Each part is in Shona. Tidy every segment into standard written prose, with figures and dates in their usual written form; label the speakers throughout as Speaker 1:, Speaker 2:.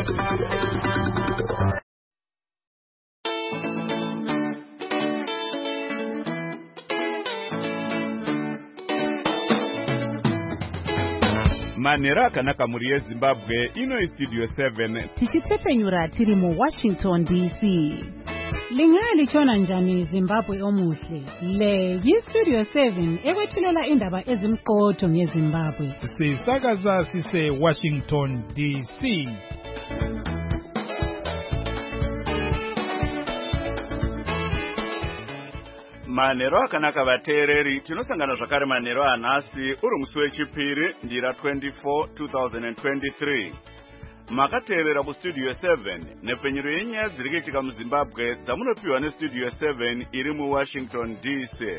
Speaker 1: Manera akanaka muri yeZimbabwe ino Studio 7
Speaker 2: tichitepfenyura tiri mu Washington DC. Lingaya lichona njani Zimbabwe omuhle. Le yiStudio 7 ekwethulela indaba ezimqotho ngeZimbabwe.
Speaker 3: Sisakaza sise Washington DC.
Speaker 1: Manero akanaka vateereri tinosangana zvakare manero anhasi uri musi wechipiri ndira 24 2023. Makateerera kuStudio 7 nepfenyuro yenyaya dziri kuitika muZimbabwe dzamunopiwa neStudio 7 iri muWashington DC.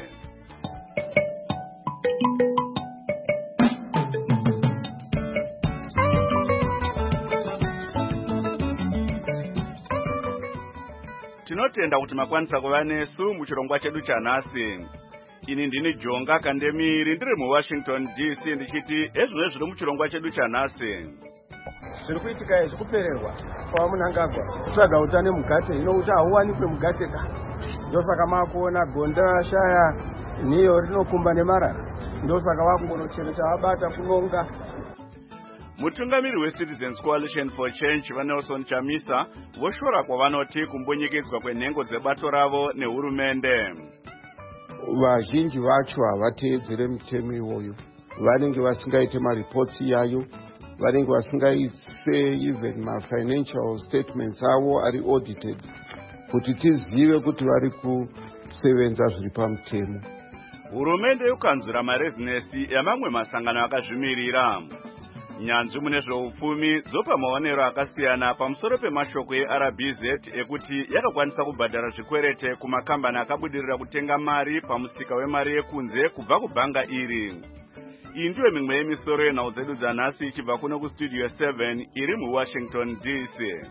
Speaker 1: Tinotenda kuti makwanisa kuva nesu muchirongwa chedu chanhasi. Ini ndini Jonga Kandemiri ndiri muWashington DC ndichiti ezvino zviri muchirongwa chedu chanhasi.
Speaker 4: Zviri kuitika izvi kupererwa kwaMunangagwa kutsvaga utano mugate ino kuti hauwanikwe mugate ka. Ndosaka makuona gonda shaya niyo rinokumba nemarara. Ndosaka vakungonochereta vabata kunonga.
Speaker 1: Mutungamiri weCitizens Coalition for Change vaNelson Chamisa voshora kwavanoti kumbonyekedzwa kwenhengo dzebato ravo nehurumende.
Speaker 5: Vazhinji vacho havateedzere mitemo iyoyo. Vanenge vasingaite maripotsi yayo. Vanenge vasingaise even mafinancial statements avo ari audited. Kuti tizive kuti vari kusevenza zviri pamutemo.
Speaker 1: Hurumende yokanzura marezinesi yamamwe masangano akazvimirira. Nyanzvi mune zveupfumi dzopa maonero akasiyana pamusoro pemashoko eRBZ ekuti yakakwanisa kubhadhara zvikwerete kumakambani akabudirira kutenga mari pamusika wemari yekunze kubva kubhanga iri. Iyi ndiyo mimwe yemisoro yenhau dzedu dzanhasi ichibva kuno kuStudio 7 iri muWashington DC.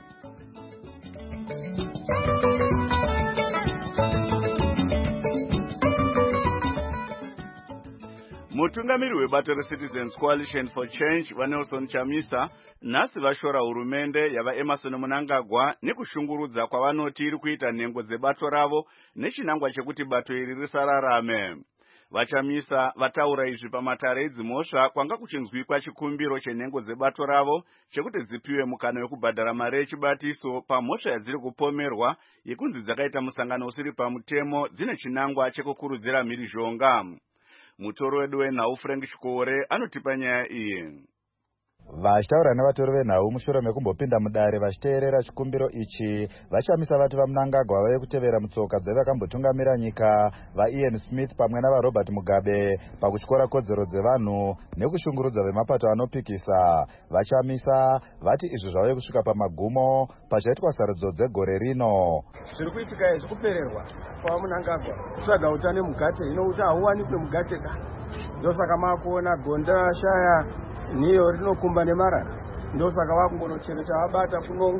Speaker 1: Mutungamiri webato reCitizens Coalition for Change vaNelson Chamisa nhasi vashora hurumende yavaEmmerson Mnangagwa nekushungurudza kwavanoti iri kuita nhengo dzebato ravo nechinangwa chekuti bato iri risararame. VaChamisa vataura izvi pamatare edzimhosva kwanga kuchinzwikwa chikumbiro chenhengo dzebato ravo chekuti dzipiwe mukana wekubhadhara mari yechibatiso pamhosva yadziri kupomerwa yekunzi dzakaita musangano usiri pamutemo dzine chinangwa chekukurudzira mhirizhonga. Mutoro wedu wenhau Frank Shkore anotipa nyaya iyi.
Speaker 6: Vachitaura nevatori venhau mushure mekumbopinda mudare vachiteerera chikumbiro ichi, VaChamisa vati vaMnangagwa vave kutevera mutsoka dzavakambotungamira nyika vaIan Smith pamwe navaRobert Mugabe pakutyora kodzero dzevanhu nekushungurudza vemapato anopikisa. VaChamisa vati izvi zvave kusvika pamagumo pachaitwa sarudzo dzegore rino.
Speaker 4: Zviri kuitika izvi kupererwa kwaMunangagwa kutsvaga utano mugate ino kuti hauwanikwe mugate ka. Ndosaka makuona gonda shaya niyo rinokumba nemarara. Ndosaka vakungonochereta vabata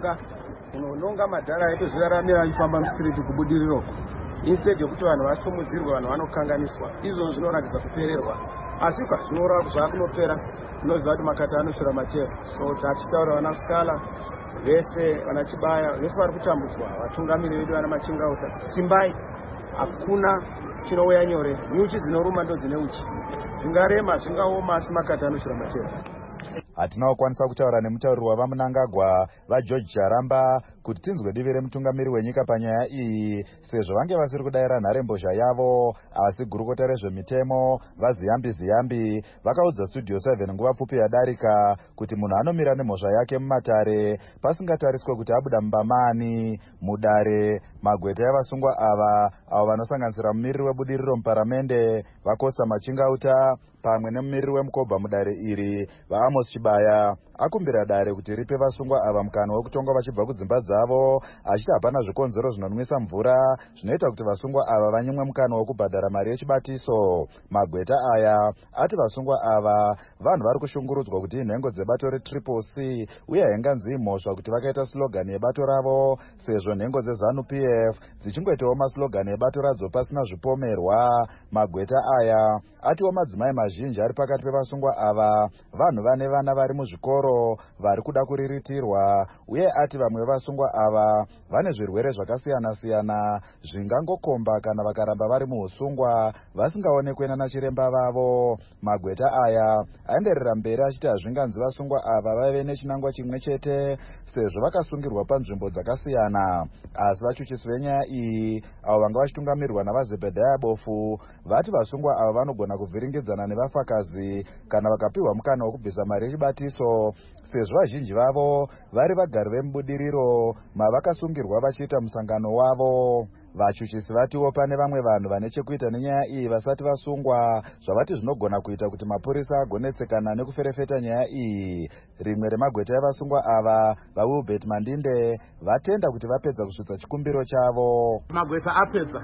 Speaker 4: kunonga madhara edu zviraramira achifamba mustriti kubudiriroko. Instead yekuti vanhu vasumudzirwe vanhu vanokanganiswa. Izvo zvinoratidza kupererwa. Asi zvinorawa zvakunopera zvinoziva kuti makata anoshora matero. So tachitaura vanaSkala vese vanachibaya vese vari kutambudzwa vatungamiri vedu vana Machingauta. Simbai hakuna chinouya nyore. Nyuchi dzinoruma ndo dzine uchi. Zvingarema zvingaoma asi makata anoshora matero.
Speaker 6: Hatina kukwanisa kutaura nemutauriri wavaMnangagwa vaGeorge Jaramba kuti tinzwe divi remutungamiri wenyika panyaya iyi, sezvo vange vasiri kudayira nharembozha yavo. Asi gurukota rezvemitemo vaZiyambi vakaudza Studio 7 nguva pfupi yadarika kuti munhu anomira nemhosva yake mumatare pasingatariswe kuti abuda mumbamani. Mudare magweta yavasungwa avo vanosanganisira mumiriri webudiriro muparamende vaCosta Machingauta pamwe nemumiriri wemukobva mudare iri vaAmos Chibaya akumbira dare kuti ripe vasungwa ava mukana wekutonga vachibva kudzimba dzavo, achiti hapana zvikonzero zvinonwisa mvura zvinoita kuti vasungwa ava vanyimwe mukana wekubhadhara mari yechibatiso. Magweta aya ati vasungwa ava vanhu vari kushungurudzwa kuti inhengo dzebato reCCC uye hainganzi mhosva kuti vakaita slogani yebato ravo, sezvo nhengo dzeZANU-PF dzichingoitawo maslogani ebato radzo pasina zvipomerwa. Magweta aya atiwo madzimai mazhinji ari pakati pevasungwa ava vanhu vane vana vari muzvikoro musoro vari kuda kuriritirwa, uye ati vamwe vevasungwa ava vane zvirwere zvakasiyana-siyana zvingangokomba kana vakaramba vari muusungwa vasingaonekwe nana chiremba vavo. Magweta aya aenderera mberi achiti hazvinganzi vasungwa ava vaive nechinangwa chimwe chete sezvo vakasungirwa panzvimbo dzakasiyana. Asi vachuchisi venyaya iyi avo vanga vachitungamirirwa navaZebhedhaya Bofu vati vasungwa ava vanogona kuvhiringidzana nevafakazi kana vakapiwa mukana wokubvisa mari yechibatiso, sezvo vazhinji vavo vari vagari vemubudiriro mavakasungirwa vachiita musangano wavo. Vachuchisi vatiwo pane vamwe vanhu vane chekuita nenyaya iyi vasati vasungwa zvavati zvinogona kuita kuti mapurisa agonetsekana nekuferefeta nyaya iyi. Rimwe remagweta evasungwa ava, vaWilbert Mandinde, vatenda kuti vapedza kusvitsa chikumbiro chavo.
Speaker 7: Magweta apedza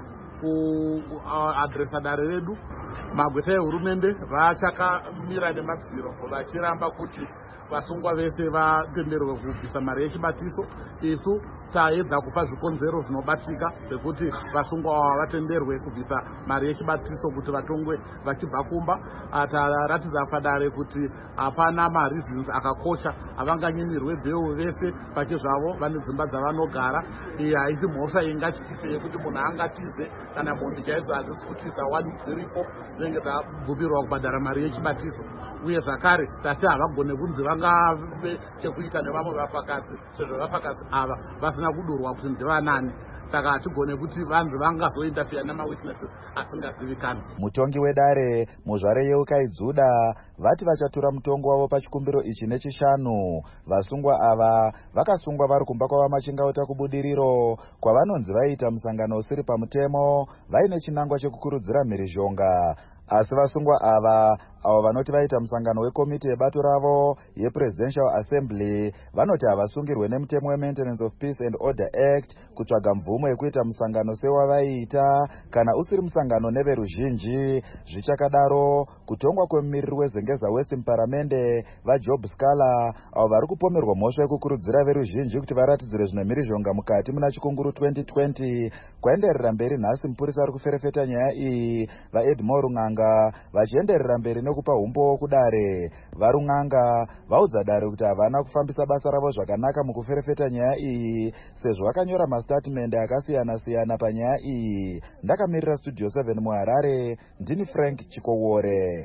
Speaker 7: kuadresa dare redu. Magweta ehurumende vachakamira nemadziro vachiramba kuti vasungwa vese vatenderwe kubvisa mari yechibatiso. Isu taedza kupa zvikonzero zvinobatika zvekuti vasungwa ava vatenderwe kubvisa mari yechibatiso kuti vatongwe vachibva kumba. Taratidza padare kuti hapana mareasons akakosha avanganyimirwe bheu vese pachezvavo vane dzimba dzavanogara. Iyi haisi mhosva ingatyise yekuti munhu angatize kana bondi chaidzo hadzisi kutiza wani dziripo dzinenge dzabvumirwa kubhadhara mari yechibatiso. Uye zvakare tati havagone kunzi vangave chekuita nevamwe vafakadzi sezvo vafakadzi ava vasina kudurwa kuti ndivanani. Saka hatigone kuti vanhu vangazointerfere namawitnesses asingazivikanwi.
Speaker 6: Mutongi wedare muzvare Yeukai Dzuda vati vachatura mutongo wavo pachikumbiro ichi nechishanu. Vasungwa ava vakasungwa vari kumba kwavamachingauta kubudiriro kwavanonzi vaiita musangano usiri pamutemo vaine chinangwa chekukurudzira mhirizhonga. Asi vasungwa ava avo vanoti vaita musangano wekomiti yebato ravo yePresidential Assembly vanoti havasungirwe nemutemo weMaintenance of Peace and Order Act kutsvaga mvumo yekuita musangano sewavaiita kana usiri musangano neveruzhinji. Zvichakadaro, kutongwa kwemumiriri wezengeza West muparamende vaJob Scala avo vari kupomerwa mhosva yekukurudzira veruzhinji kuti varatidzire zvine mhirizhonga mukati muna chikunguru 2020 kwaenderera mberi. Nhasi mupurisa ari kuferefeta nyaya iyi vaEdmore Rung'anga vachienderera mberi nekupa umbo kudare. VaRung'anga vaudza dare kuti havana kufambisa basa ravo zvakanaka mukuferefeta nyaya iyi sezvo vakanyora mastatimende akasiyana-siyana panyaya iyi. Ndakamirira Studio 7 muHarare, ndini Frank Chikowore.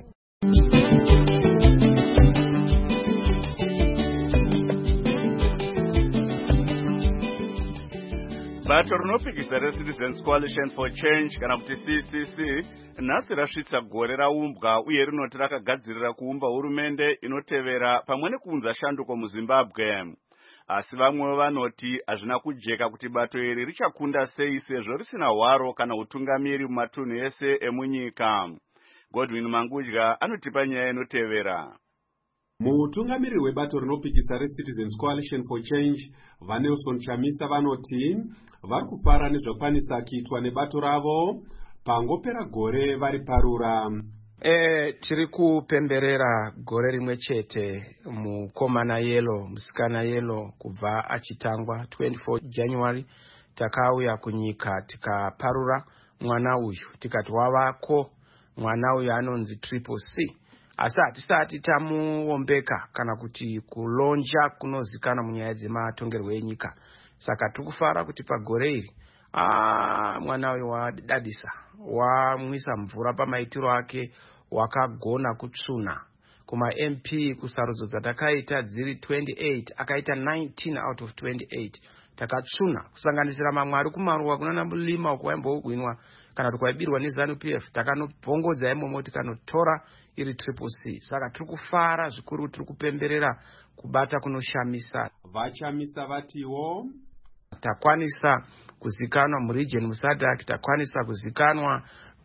Speaker 1: Bato rinopikisa reCitizens Coalition for Change kana kuti CCC nhasi rasvitsa gore raumbwa uye rinoti rakagadzirira kuumba hurumende inotevera pamwe nekuunza shanduko muZimbabwe. Asi vamwe vanoti hazvina kujeka kuti bato iri richakunda sei sezvo risina hwaro kana utungamiri mumatunhu ese emunyika. Godwin Mangudya anotipa nyaya inotevera.
Speaker 8: Mutungamiri webato rinopikisa reCitizens Coalition for Change vaNelson Chamisa vanoti vari kupara nezvakwanisa kuitwa nebato ravo pangopera gore vari parura.
Speaker 9: Tiri kupemberera gore rimwe chete mukomana yelo musikana yelo kubva achitangwa 24 January takauya kunyika tikaparura mwana uyu tikati wavako mwana uyu anonzi Triple C. Asi hatisati tamuombeka kana kuti kulonja kunozikana munyaya dzematongerwo enyika. Saka tikufara kuti pagore iri mwana uyu wadadisa, wamwisa mvura pamaitiro ake, wakagona kutsuna. Kuma MP kusarudzo dzatakaita dziri 28 akaita 19 out of 28 takatsuna, kusanganisira mamwe ari kumaruwa kunana Mulima ukwaimbougwinwa kana tukwaibirwa neZANU-PF takanobvongodza imomo tikanotora iri Triple C. Saka tiri kufara zvikuru, tiri kupemberera kubata kunoshamisa.
Speaker 8: Vachamisa vatiwo
Speaker 9: takwanisa kuzikanwa muregion muSADC, takwanisa kuzikanwa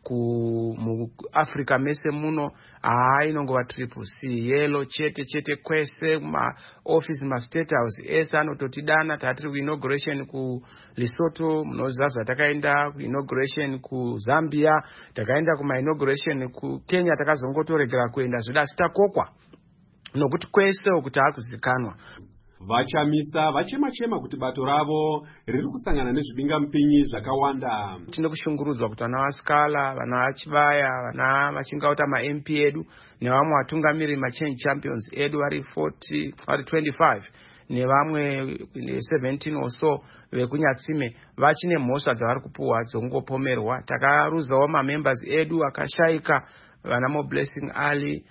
Speaker 9: muAfrica mese muno inongova Triple C yelo chete kwese maofisi maState House ese anototidana. Tatiri kuinauguration kuLesotho, munozazva takaenda kuinauguration kuZambia, takaenda kumainauguration kuKenya, takazongotoregera kuenda zvoda sitakokwa nokuti kwese uku taakuzikanwa.
Speaker 8: Vachamisa vachema-chema kuti bato ravo riri kusangana nezvibingamupinyi zvakawanda.
Speaker 9: Tine kushungurudzwa kuti vana vasikala, vana vachibaya, vana vachingauta ma-MP edu nevamwe vatungamiri ma-change champions edu vari 25 nevamwe 17 or so vekunyatsime vachine mhosva dzavari kupuhwa dzokungopomerwa. Takaruzawo mamembers edu akashayika, vana Moblessing Ali,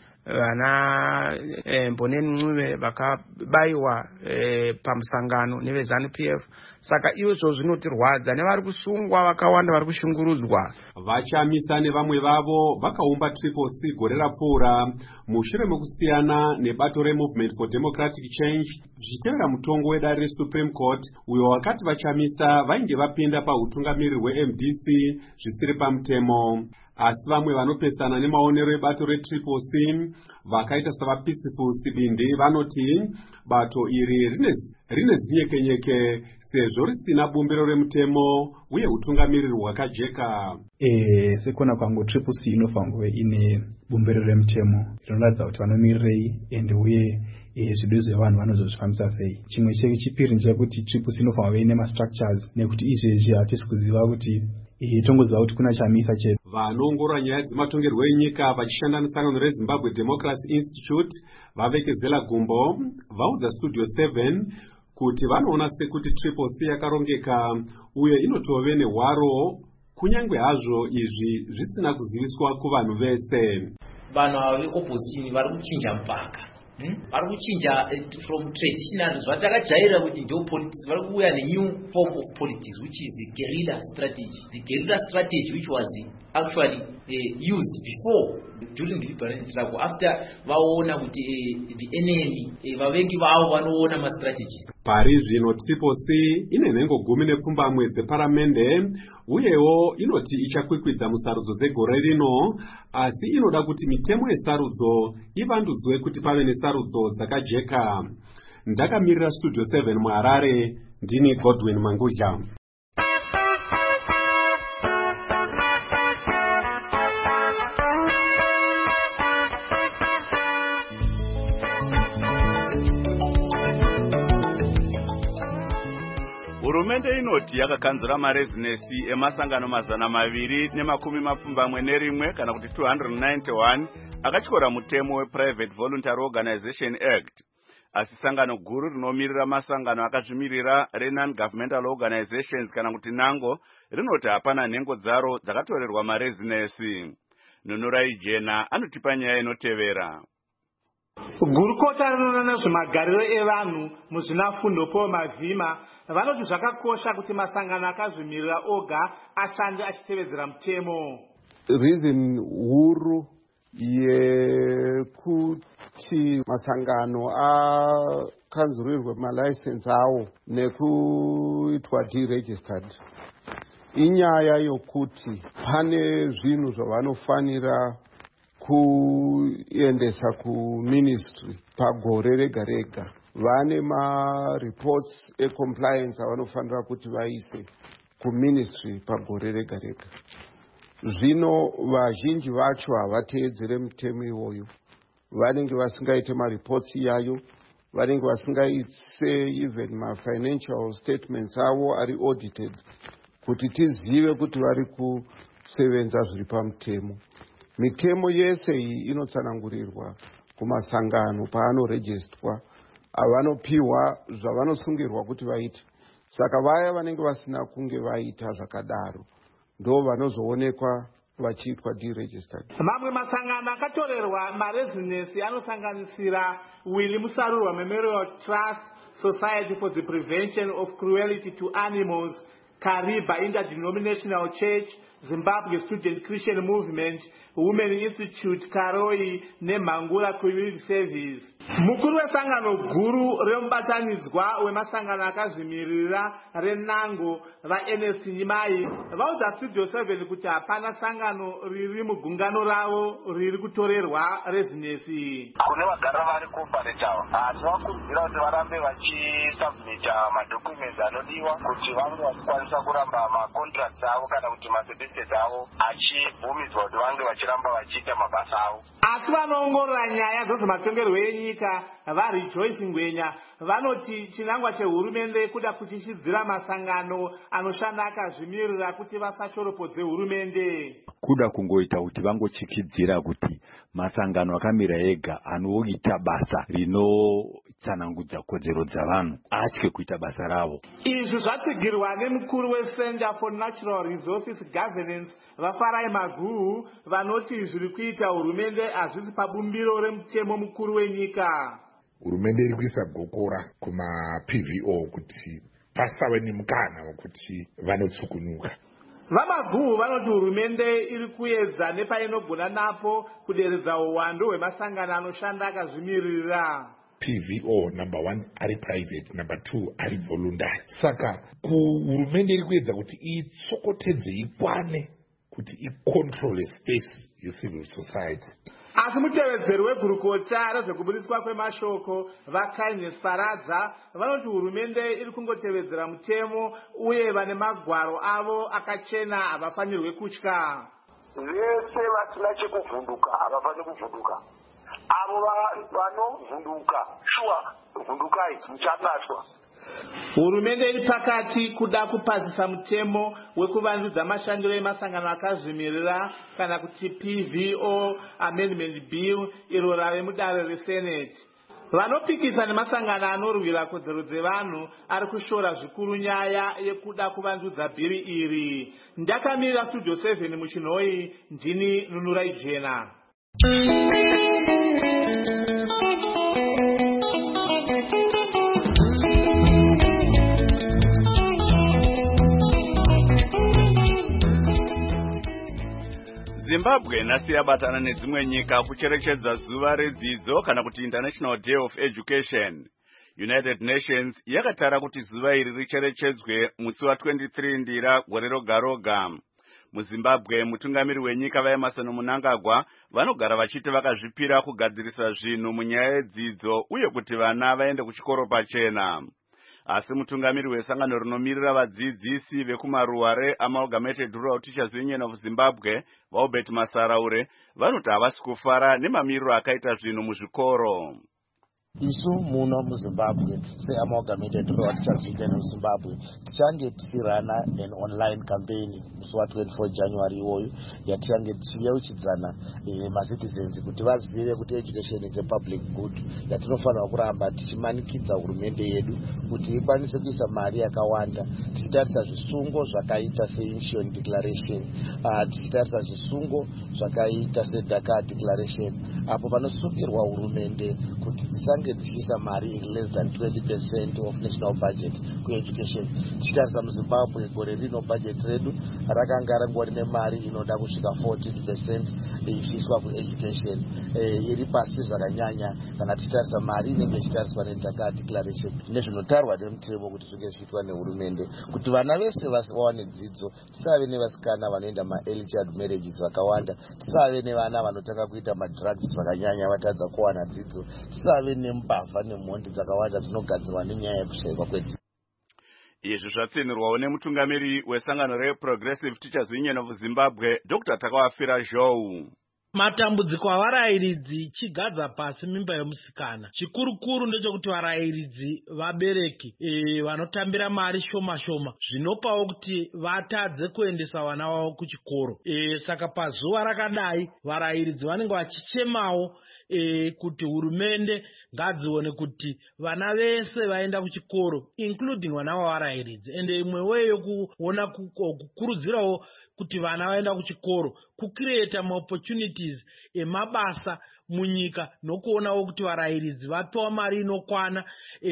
Speaker 9: vana Mboneni Ncube vakabayiwa pamusangano neveZANU-PF. Saka izvo zvinotirwadza, nevari kusungwa vakawanda vari kushungurudzwa.
Speaker 8: Vachamisa nevamwe vavo vakaumba Triple C gore rapfuura mushure mekusiyana nebato reMovement for Democratic Change zvichitevera mutongo wedare reSupreme Court uyo wakati vachamisa vainge vapinda pautungamiriri hweMDC zvisiri pamutemo. Asi vamwe vanopesana nemaonero ebato reTriple C vakaita savaPeaceful Sibindi vanoti bato iri rine zinyekenyeke sezvo risina bumbiro remutemo uye utungamiriri hwakajeka.
Speaker 10: Sekuona kwangu Triple C inofanirwa kuve ine bumbiro remutemo rinoratidza kuti vanomirirei ende uye zvido zvevanhu vanozozvifambisa sei. Chimwe chechipiri ndechekuti Triple C inofanirwa kuve ine ma-structures nekuti izvezvi hatisi kuziva kuti tongoziva kuti kuna chamisa chete.
Speaker 8: Vanoongorora nyaya dzematongerwo enyika vachishanda nesangano reZimbabwe Democracy Institute vavekezela gumbo vaudza Studio 7 kuti vanoona sekuti Triple C yakarongeka uye inotove nehwaro kunyange hazvo izvi zvisina kuziviswa kuvanhu vese.
Speaker 11: Vanhu veopposition vari kuchinja mpaka vari kuchinja from traditional zvatakajaira kuti ndio politics vari kuuya nenew form of politics which is the guerrilla strategy which was actually used before during the liberation struggle after vaona kuti the enemy vavengi vavo vanoona ma-strategies.
Speaker 8: Pari zvino Triple C ine nhengo 10 dzeparamende uyewo inoti ichakwikwidza musarudzo dzegore rino, asi inoda kuti mitemo yesarudzo ivandudzwe kuti pave nesarudzo dzakajeka. Ndakamirira Studio 7 muHarare, ndini Godwin Mangudya.
Speaker 1: Hurumende inoti yakakanzura marezinesi emasangano 221 kana kuti 291 akatyora mutemo wePrivate Voluntary Organization Act. Asi sangano guru rinomirira masangano akazvimirira re-non-governmental organizations kana kuti NANGO rinoti hapana nhengo dzaro dzakatorerwa marezinesi. Nunurai Jena anotipa nyaya inotevera.
Speaker 12: Gurukota rinoona nezvemagariro evanhu muzvinafundo Paul Mavhima vanoti zvakakosha kuti masangano akazvimirira oga ashande achitevedzera mutemo.
Speaker 5: Reason huru yekuti masangano akanzurirwe malicense awo nekuitwa deregistered inyaya yokuti pane zvinhu zvavanofanira kuendesa kuministry pagore rega rega. Vane ma-reports e-compliance avanofanira kuti vaise kuministry pagore rega rega. Zvino vazhinji vacho havateedzere mutemo iwoyo. Vanenge vasingaite ma-reports iyayo, vanenge vasingaise even ma-financial statements avo ari audited kuti tizive kuti vari kusevenza zviri pamutemo. Mitemo yese iyi inotsanangurirwa kumasangano paanoregistwa avanopiwa zvavanosungirwa kuti vaite. Saka vaya vanenge vasina kunge vaita zvakadaro ndo vanozoonekwa vachiitwa deregistered.
Speaker 12: Mamwe masangano akatorerwa marezinesi anosanganisira Willy Musarurwa Memorial Trust, Society for the Prevention of Cruelty to Animals, Kariba Interdenominational Church, Zimbabwe Student Christian Movement, Women Institute, Karoi neMangula Community Service. Mukuru wesangano guru remubatanidzwa wemasangano akazvimirira reNANGO vaNS Nyimai vaudza Studio 7 kuti hapana sangano riri mugungano ravo riri kutorerwa rezinesi.
Speaker 13: Kune vagara vari corporate ava tinovakurudzira kuti varambe vachisubmita madocuments anodiwa kuti vange vachikwanisa kuramba macontracts avo kana kuti maservices elected avo achibvumidzwa kuti vange vachiramba vachiita mabasa avo.
Speaker 12: Asi vanoongorora nyaya dzezvematongerwo enyika vaRejoice Ngwenya vanoti chinangwa chehurumende kuda kuchishidzira masangano anoshanda akazvimirira kuti vasashoropodze hurumende.
Speaker 14: Kuda kungoita kuti vangochikidzira kuti masangano akamira ega anoita basa rinotsanangudza kodzero dzavanhu atye kuita basa ravo.
Speaker 12: Izvi zvatsigirwa nemukuru weCenter for Natural Resources Governance vaFarai Maguhu vanoti zviri kuita hurumende hazvisi pabumbiro remutemo mukuru wenyika.
Speaker 15: Hurumende iri kuisa gokora kuma-PVO kuti pasave nemukana wekuti vanotsukunuka.
Speaker 12: VaMaguhu vanoti hurumende iri kuedza nepainogona napo kuderedza uwandu hwemasangano anoshanda akazvimirira.
Speaker 15: PVO number 1 ari private, number 2 ari voluntary. Saka hurumende iri kuedza kuti itsokotedze ikwane kuti icontrol space yecivil society.
Speaker 12: Asi mutevedzeri wegurukota rezvekubudiswa kwemashoko vaKindness Faradza vanoti hurumende iri kungotevedzera mutemo uye vane magwaro avo akachena havafanirwe kutya.
Speaker 13: Vese vasina chekuvhunduka havafaniri kuvhunduka. Avo vanovhunduka shuwa vhundukai muchabatwa.
Speaker 12: Hurumende iri pakati kuda kupadzisa mutemo wekuvandudza mashandiro emasangano akazvimirira kana kuti PVO Amendment Bill iro rave mudare reSenate. Vanopikisa nemasangano anorwira kodzero dzevanhu ari kushora zvikuru nyaya yekuda kuvandudza bhiri iri. Ndakamirira Studio 7 muChinhoi, ndini Nunurai Jena.
Speaker 1: Zimbabwe nhasi yabatana nedzimwe nyika kucherechedza zuva redzidzo kana kuti International Day of Education. United Nations yakatara kuti zuva iri richerechedzwe musi wa23 Ndira gore roga roga. MuZimbabwe mutungamiri wenyika vaEmmerson Mnangagwa vanogara vachiti vakazvipira kugadzirisa zvinhu munyaya yedzidzo uye kuti vana vaende kuchikoro pachena. Asi mutungamiri wesangano rinomirira vadzidzisi vekumaruwa reAmalgamated Rural Teachers Union of Zimbabwe vaUbert Masaraure vanoti havasi kufara nemamiriro akaita zvinhu muzvikoro.
Speaker 16: Isu muno muZimbabwe seAmalgamated Rural Teachers Union of Zimbabwe tichange tisirana an online campaign musi wa24 January iwoyo yatichange tichiyeuchidzana macitizens kuti vazive kuti education is a public good yatinofanira kuramba tichimanikidza hurumende yedu kuti ikwanise kuisa mari yakawanda tichitarisa zvisungo zvakaita seIncheon Declaration, tichitarisa zvisungo zvakaita seDhaka Declaration apo panosungirwa hurumende kuti tisange tichiisa mari in less than 20% of national budget kueducation. Tichitarisa muZimbabwe gore rino budget redu rakanga rangori mari inoda kusvika 14% ichiiswa kueducation, iri pasi zvakanyanya kana tichitarisa mari inenge ichitariswa neDhaka Declaration nezvinotarwa nemutemo kuti zvinge zviitwa nehurumende kuti vana vese vawane dzidzo. Tisave nevasikana vanoenda ma-early child marriages vakawanda, tisave nevana vanotanga kuita madrugs vakanyanya vatadza kuwana dzidzo, tisave nembavha nemhondi dzakawanda dzinogadzirwa nenyaya yekushaikwa kwedzidzo.
Speaker 1: Izvi zvatsinirwawo nemutungamiri wesangano reProgressive Teachers Union of Zimbabwe Dr. Takawafira Zhou.
Speaker 17: Matambudziko avarayiridzi chigadza pasi mimba yomusikana. Chikurukuru ndechekuti varayiridzi vabereki vanotambira mari shoma shoma zvinopawo kuti vatadze kuendesa vana vavo kuchikoro. Saka pazuva rakadai varayiridzi vanenge vachichemawo kuti hurumende ngadzione kuti vana vese vaenda kuchikoro including vana vavarayiridzi. Ende imwe weyo kuona kukurudzirawo kuti vana vaenda kuchikoro kucreate maopportunities emabasa munyika nokuonawo kuti varayiridzi vapiwa mari inokwana.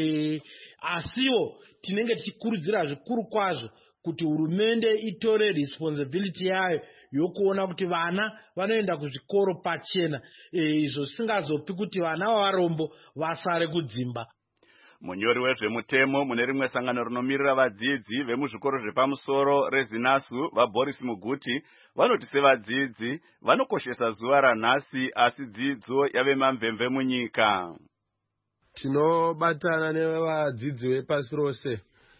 Speaker 17: Asiwo tinenge tichikurudzira zvikuru kwazvo kuti hurumende itore responsibility yayo yokuona kuti vana vanoenda kuzvikoro pachena, izvo singazopi kuti vana vavarombo vasare kudzimba.
Speaker 1: Munyori wezvemutemo mune rimwe sangano rinomirira vadzidzi vemuzvikoro zvepamusoro reZinasu vaBoris Muguti vanoti sevadzidzi vanokoshesa zuva ranhasi asi dzidzo yave mamvemve munyika.
Speaker 18: Tinobatana nevadzidzi vepasi rose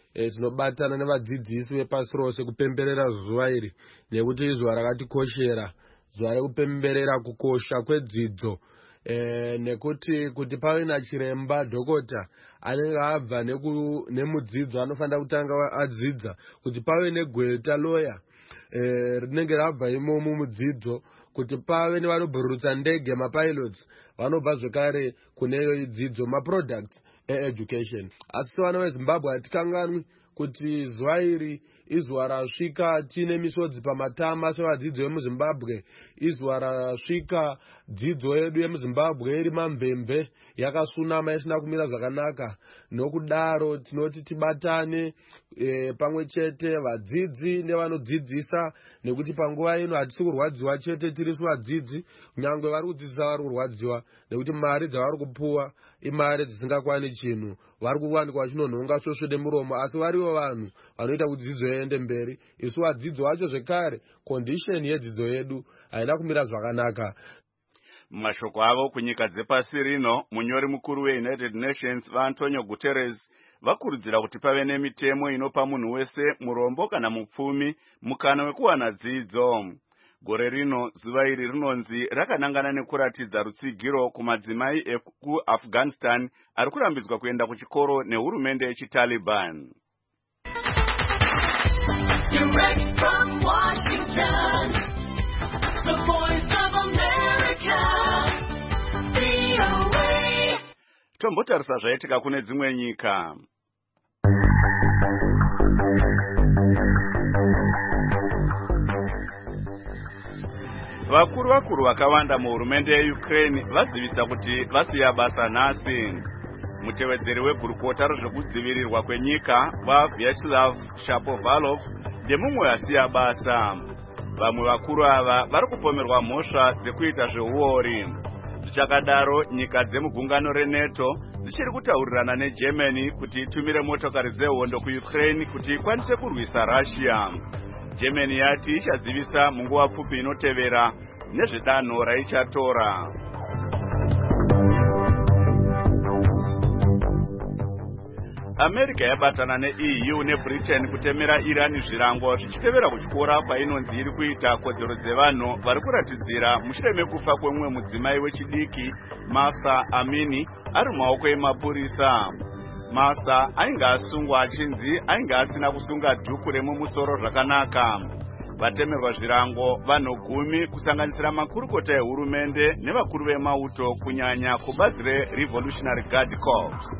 Speaker 18: tinobatana nevadzidzisi vepasi rose kupemberera zuva iri nekuti izuva rakatikoshera, zuva rekupemberera kukosha kwedzidzo. Nekuti kuti pave nachiremba dhokota anenge abva nemudzidzo anofanira kutanga adzidza, kuti pave negweta loya rinenge rabva imomo mudzidzo, kuti pave nevanobhururutsa ndege mapilots vanobva zvekare kuneyo dzidzo, maproducts education. Asi sevana veZimbabwe hatikanganwi kuti zuva iri izuva rasvika tine misodzi pamatama sevadzidzi vemuZimbabwe, izuva rasvika dzidzo yedu yemuZimbabwe iri mamvemve yakasunama isina kumira zvakanaka. Nokudaro tinoti tibatane pamwe chete vadzidzi nevanodzidzisa, nekuti panguva ino hatisi kurwadziwa chete tirisu vadzidzi, nyangwe vari kudzidzisa vari kurwadziwa nekuti mari dzavari kupuwa imari dzisingakwani chinhu, vari kuwanikwa chinonhonga svosvede muromo. Asi varivo vanhu vanoita kuti dzidzo iende mberi. Isu vadzidzi vacho zvekare condition yedzidzo yedu haina kumira zvakanaka.
Speaker 1: Mashoko avo kunyika dzepasi rino, munyori mukuru weUnited Nations vaAntonio Guterres vakurudzira kuti pave nemitemo inopa munhu wese, murombo kana mupfumi, mukana wekuwana dzidzo. Gore rino zuva iri rinonzi rakanangana nekuratidza rutsigiro kumadzimai ekuAfghanistan ari kurambidzwa kuenda kuchikoro nehurumende yechiTaliban. Direct from Washington, the voice of America, VOA. Tombotarisa zvaitika kune dzimwe nyika. Vakuru vakawanda muhurumende yeUkraine vazivisa kuti vasiya basa nhasi. Mutevedzeri wegurukota rezvekudzivirirwa kwenyika vaVyacheslav Shapovalov ndemumwe asiya basa. Vamwe vakuru ava vari kupomerwa mhosva dzekuita zveuori. Zvichakadaro, nyika dzemugungano reNATO dzichiri kutaurirana neGermany kuti itumire motokari dzehondo kuUkraine kuti ikwanise kurwisa Russia. Germany yati ichadzivisa munguva pfupi inotevera nezvedanho raichatora. America yabatana neEU neBritain kutemera Iran zvirango zvichitevera kutyora kwainonzi iri kuita kodzero dzevanhu vari kuratidzira mushure mekufa kwemumwe mudzimai wechidiki Mahsa Amini ari mumaoko emapurisa. Mahsa ainge asungwa achinzi ainge asina kusunga dhuku remumusoro zvakanaka. Vatemerwa zvirango vanhu 10 kusanganisira makurukota ehurumende nevakuru vemauto kunyanya kubazi reRevolutionary Guard Corps.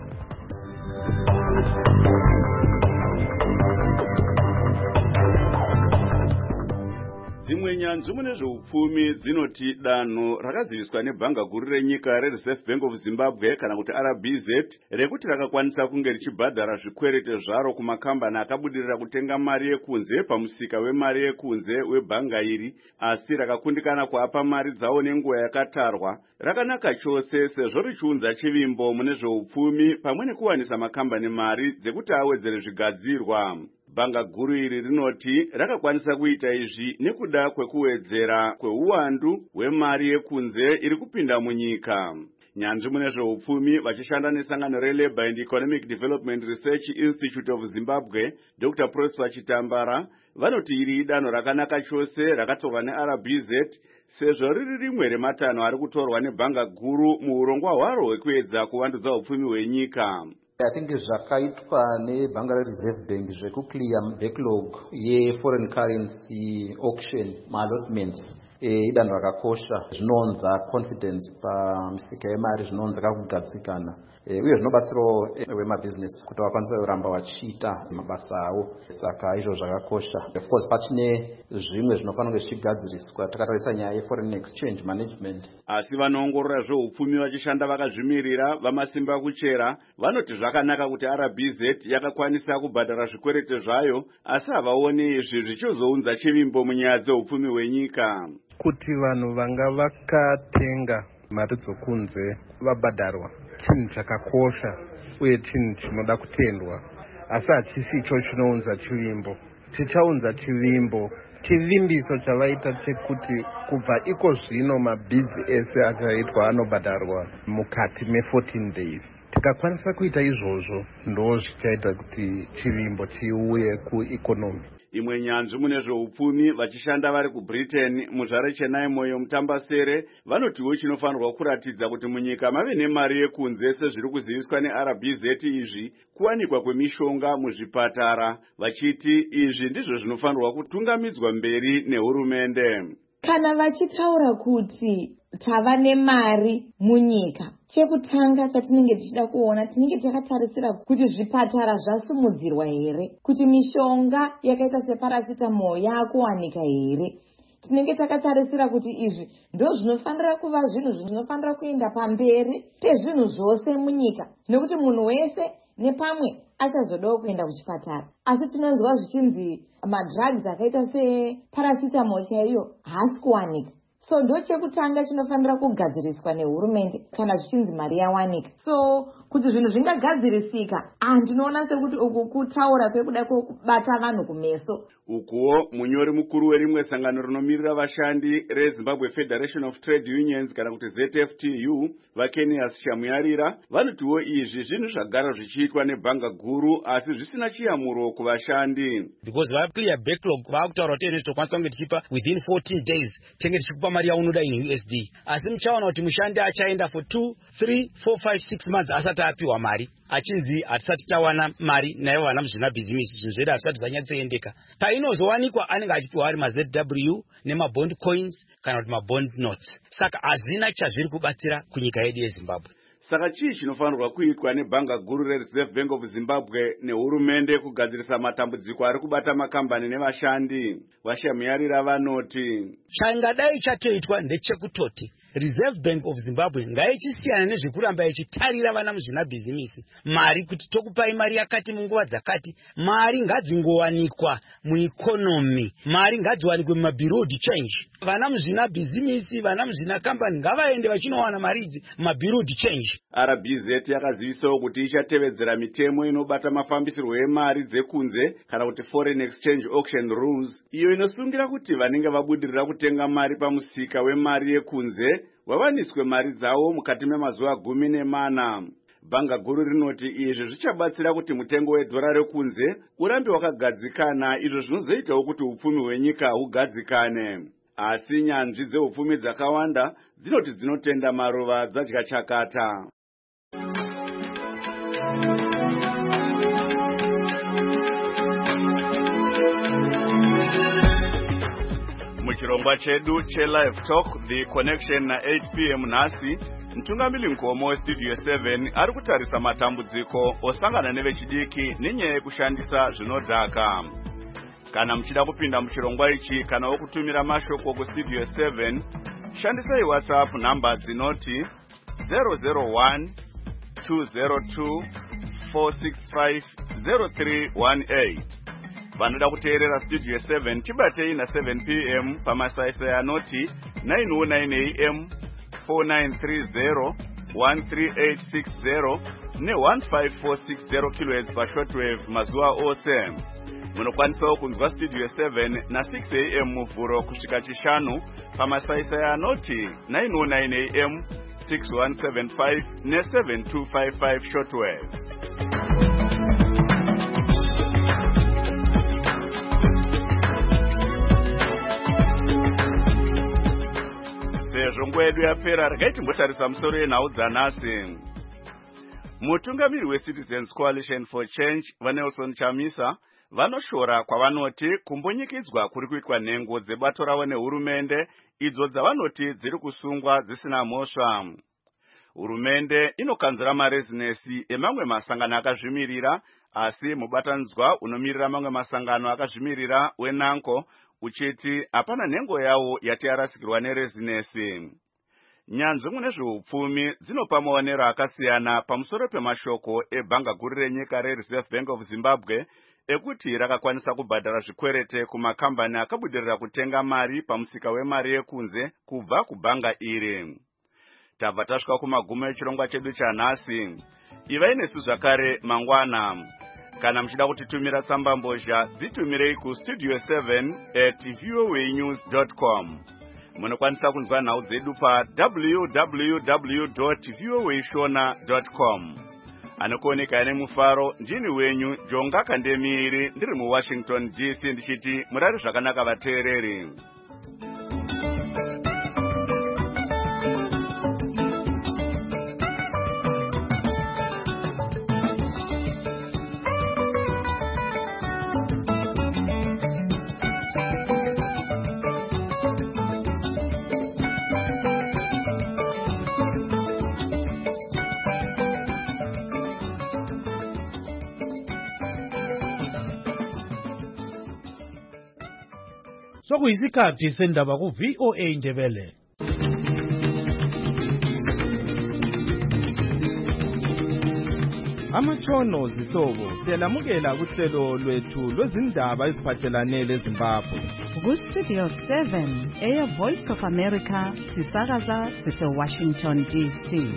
Speaker 1: Dzimwe nyanzvi mune zveupfumi dzinoti danho rakaziviswa nebhanga guru renyika reReserve Bank of Zimbabwe kana kuti RBZ rekuti rakakwanisa kunge richibhadhara zvikwerete zvaro kumakambani akabudirira kutenga mari yekunze pamusika wemari yekunze webhanga iri, asi rakakundikana kuapa mari dzawo nenguva yakatarwa, rakanaka chose sezvo richiunza chivimbo mune zveupfumi pamwe nekuwanisa makambani mari dzekuti awedzere zvigadzirwa. Bhanga guru iri rinoti rakakwanisa kuita izvi nekuda kwekuwedzera kweuwandu hwemari yekunze iri kupinda munyika. Nyanzvi mune zveupfumi vachishanda nesangano reLabour and Economic Development Research Institute of Zimbabwe, Dr. Prosper Chitambara, vanoti iri idanho rakanaka chose rakatorwa neRBZ sezvo riri rimwe rematanho ari kutorwa nebhanga guru muurongwa hwaro hwekuedza kuvandudza upfumi hwenyika.
Speaker 19: I think zvakaitwa nebhanga reReserve Bank zvekuclear backlog yeforeign currency auction maalotments idanho rakakosha, zvinounza confidence pamisika yemari, zvinounza kakugadzikana uye zvinobatsirawo wemabusiness kuti vakwanise kuramba vachiita mabasa avo. Saka izvo zvakakosha. Of course patine zvimwe zvinofanira zvichigadziriswa takatarisa nyaya yeforeign exchange management.
Speaker 1: Asi vanoongorora zveupfumi vachishanda vakazvimirira vamasimba kuchera vanoti zvakanaka kuti RBZ yakakwanisa kubhadhara zvikwerete zvayo, asi havaoni izvi zvichizounza chivimbo munyaya dzeupfumi hwenyika.
Speaker 20: Kuti vanhu vanga vakatenga mari dzokunze vabhadharwa chinhu chakakosha uye chinhu chinoda kutendwa, asi hachisi icho chinounza chivimbo. Chichaunza chivimbo chivimbiso chavaita chekuti kubva iko zvino mabhizi ese achaitwa anobhadharwa mukati me14 days. tikakwanisa kuita izvozvo ndo zvichaita kuti chivimbo chiuye kuikonomi.
Speaker 1: Imwe nyanzvi mune zveupfumi vachishanda vari kuBritain muzvare Chennai Moyo Mutambasere vanotiwo chinofanirwa kuratidza kuti munyika mave nemari yekunze sezviri kuziviswa neRBZ izvi kuwanikwa kwemishonga muzvipatara, vachiti izvi ndizvo zvinofanirwa kutungamidzwa mberi nehurumende.
Speaker 21: Kana vachitaura kuti tava nemari munyika, chekutanga chatinenge tichida kuona, tinenge takatarisira kuti zvipatara zvasimudzirwa here, kuti mishonga yakaita separacetamol yakuwanika here. Tinenge takatarisira kuti izvi ndo zvinofanira kuva zvinhu zvinofanira kuenda pamberi pezvinhu zvose munyika, nekuti munhu wese nepamwe achazodawo kuenda kuchipatara. Asi tinonzwa zvichinzi madrugs akaita separacetamol chaiyo haasi kuwanika. So ndo chekutanga chinofanira kugadziriswa nehurumende kana zvichinzi mari yawanika. So kuti zvinhu zvingagadzirisika, ndinoona sekuti uku kutaura pekuda kubata vanhu kumeso.
Speaker 1: Ukuwo munyori mukuru werimwe sangano rinomirira vashandi reZimbabwe Federation of Trade Unions kana kuti ZFTU vaKenias Shamuyarira vanotiwo izvi zvinhu zvagara zvichiitwa nebhanga guru asi zvisina chiyamuro kuvashandi.
Speaker 22: Because vava clear backlog vakutaura kuti nezvitokwanisa kunge tichipa within 14 days tenge tichikupa mari yaunoda in USD. Asi muchaona kuti mushandi achaenda for 2, 3, 4, 5, 6 months asati apiwa mari. Achinzi hatisati tawana mari nayo vana muzvinabhizimisi zvinhu zvedu hatisati zvanyatsoendeka. Painozowanikwa anenge achipiwa ari maZW nemabond coins kana kuti mabond notes. Saka hazvina chazviri kubatsira kunyika yedu yeZimbabwe.
Speaker 1: Saka chii chinofanirwa kuitwa nebhanga guru reReserve Bank of Zimbabwe nehurumende kugadzirisa matambudziko ari kubata makambani nevashandi? Vashamuyarira vanoti
Speaker 22: changadai chatoitwa ndechekutoti Reserve Bank of Zimbabwe ngaichisiyana nezvekuramba ichitarira vana muzvinabhizimisi mari kuti tokupai mari yakati munguva dzakati. Mari ngadzingowanikwa muikonomi, mari ngadziwanikwe mumabirod change. Vana muzvinabhizimisi, vana muzvinakambani ngavaende vachinowana mari idzi mumabirod change.
Speaker 1: RBZ yakazivisawo kuti ichatevedzera mitemo inobata mafambisirwo emari dzekunze kana kuti Foreign Exchange Auction Rules, iyo inosungira kuti vanenge vabudirira kutenga mari pamusika wemari yekunze wawaniswe mari dzavo mukati memazuva 14. Bhanga guru rinoti izvi zvichabatsira kuti mutengo wedhora rekunze urambe wakagadzikana, izvo zvinozoitawo kuti upfumi hwenyika hugadzikane. Asi nyanzvi dzeupfumi dzakawanda dzinoti dzinotenda maruva dzadya chakata. Muchirongwa chedu che-Live Talk The Connection na 8 p.m. nhasi, mtungamiri mkomo weStudio 7 ari kutarisa matambudziko osangana nevechidiki nenyaya yekushandisa zvinodhaka. Kana muchida kupinda muchirongwa ichi kana wokutumira mashoko kuStudio 7, shandisai WhatsApp namba dzinoti 001 202 465 0318. Vanoda kuteerera Studio 7 tibatei na 7 p.m. pamasaisai anoti 909 am 4930 13860 ne 15460 kHz pashortwave mazuva ose. Munokwanisawo kunzwa Studio 7 na 6 am muvhuro kusvika chishanu pamasaisai anoti 909 am 6175 ne 7255 shortwave. Zvongo yedu yapera regai timbotarisa musoro yenhau dzanhasi. Mutungamiri weCitizens Coalition for Change vaNelson Chamisa vanoshora kwavanoti kumbunyikidzwa kuri kuitwa nhengo dzebato ravo nehurumende idzo dzavanoti dziri kusungwa dzisina mhosva. Hurumende inokanzura marezinesi emamwe masangano akazvimirira, asi mubatanidzwa unomirira mamwe masangano akazvimirira weNANCO uchiti hapana nhengo yawo yati yarasikirwa nerezinesi. Nyanzvi mune zveupfumi dzinopa maonero akasiyana pamusoro pemashoko ebhanga guru renyika reReserve Bank of Zimbabwe ekuti rakakwanisa kubhadhara zvikwerete kumakambani akabudirira kutenga mari pamusika wemari yekunze kubva kubhanga iri. Tabva tasvika kumagumo echirongwa chedu chanhasi. Ivai nesu zvakare mangwana. Kana muchida kutitumira tsamba mbozha dzitumirei kuStudio 7@voanews.com. Munokwanisa kunzwa nhau dzedu pa www.voashona.com. anokuoneka nemufaro. Ndini wenyu Jonga Kandemiri, ndiri muWashington DC, ndichiti murari zvakanaka vateereri.
Speaker 17: Sokuyisikhathi sendaba ku VOA Ndebele.
Speaker 2: Amatshono zihlobo siyalamukela kuhlelo lwethu lwezindaba eziphathelane leZimbabwe.
Speaker 3: Ku-Studio 7 Air Voice of America sisakaza sise-Washington DC.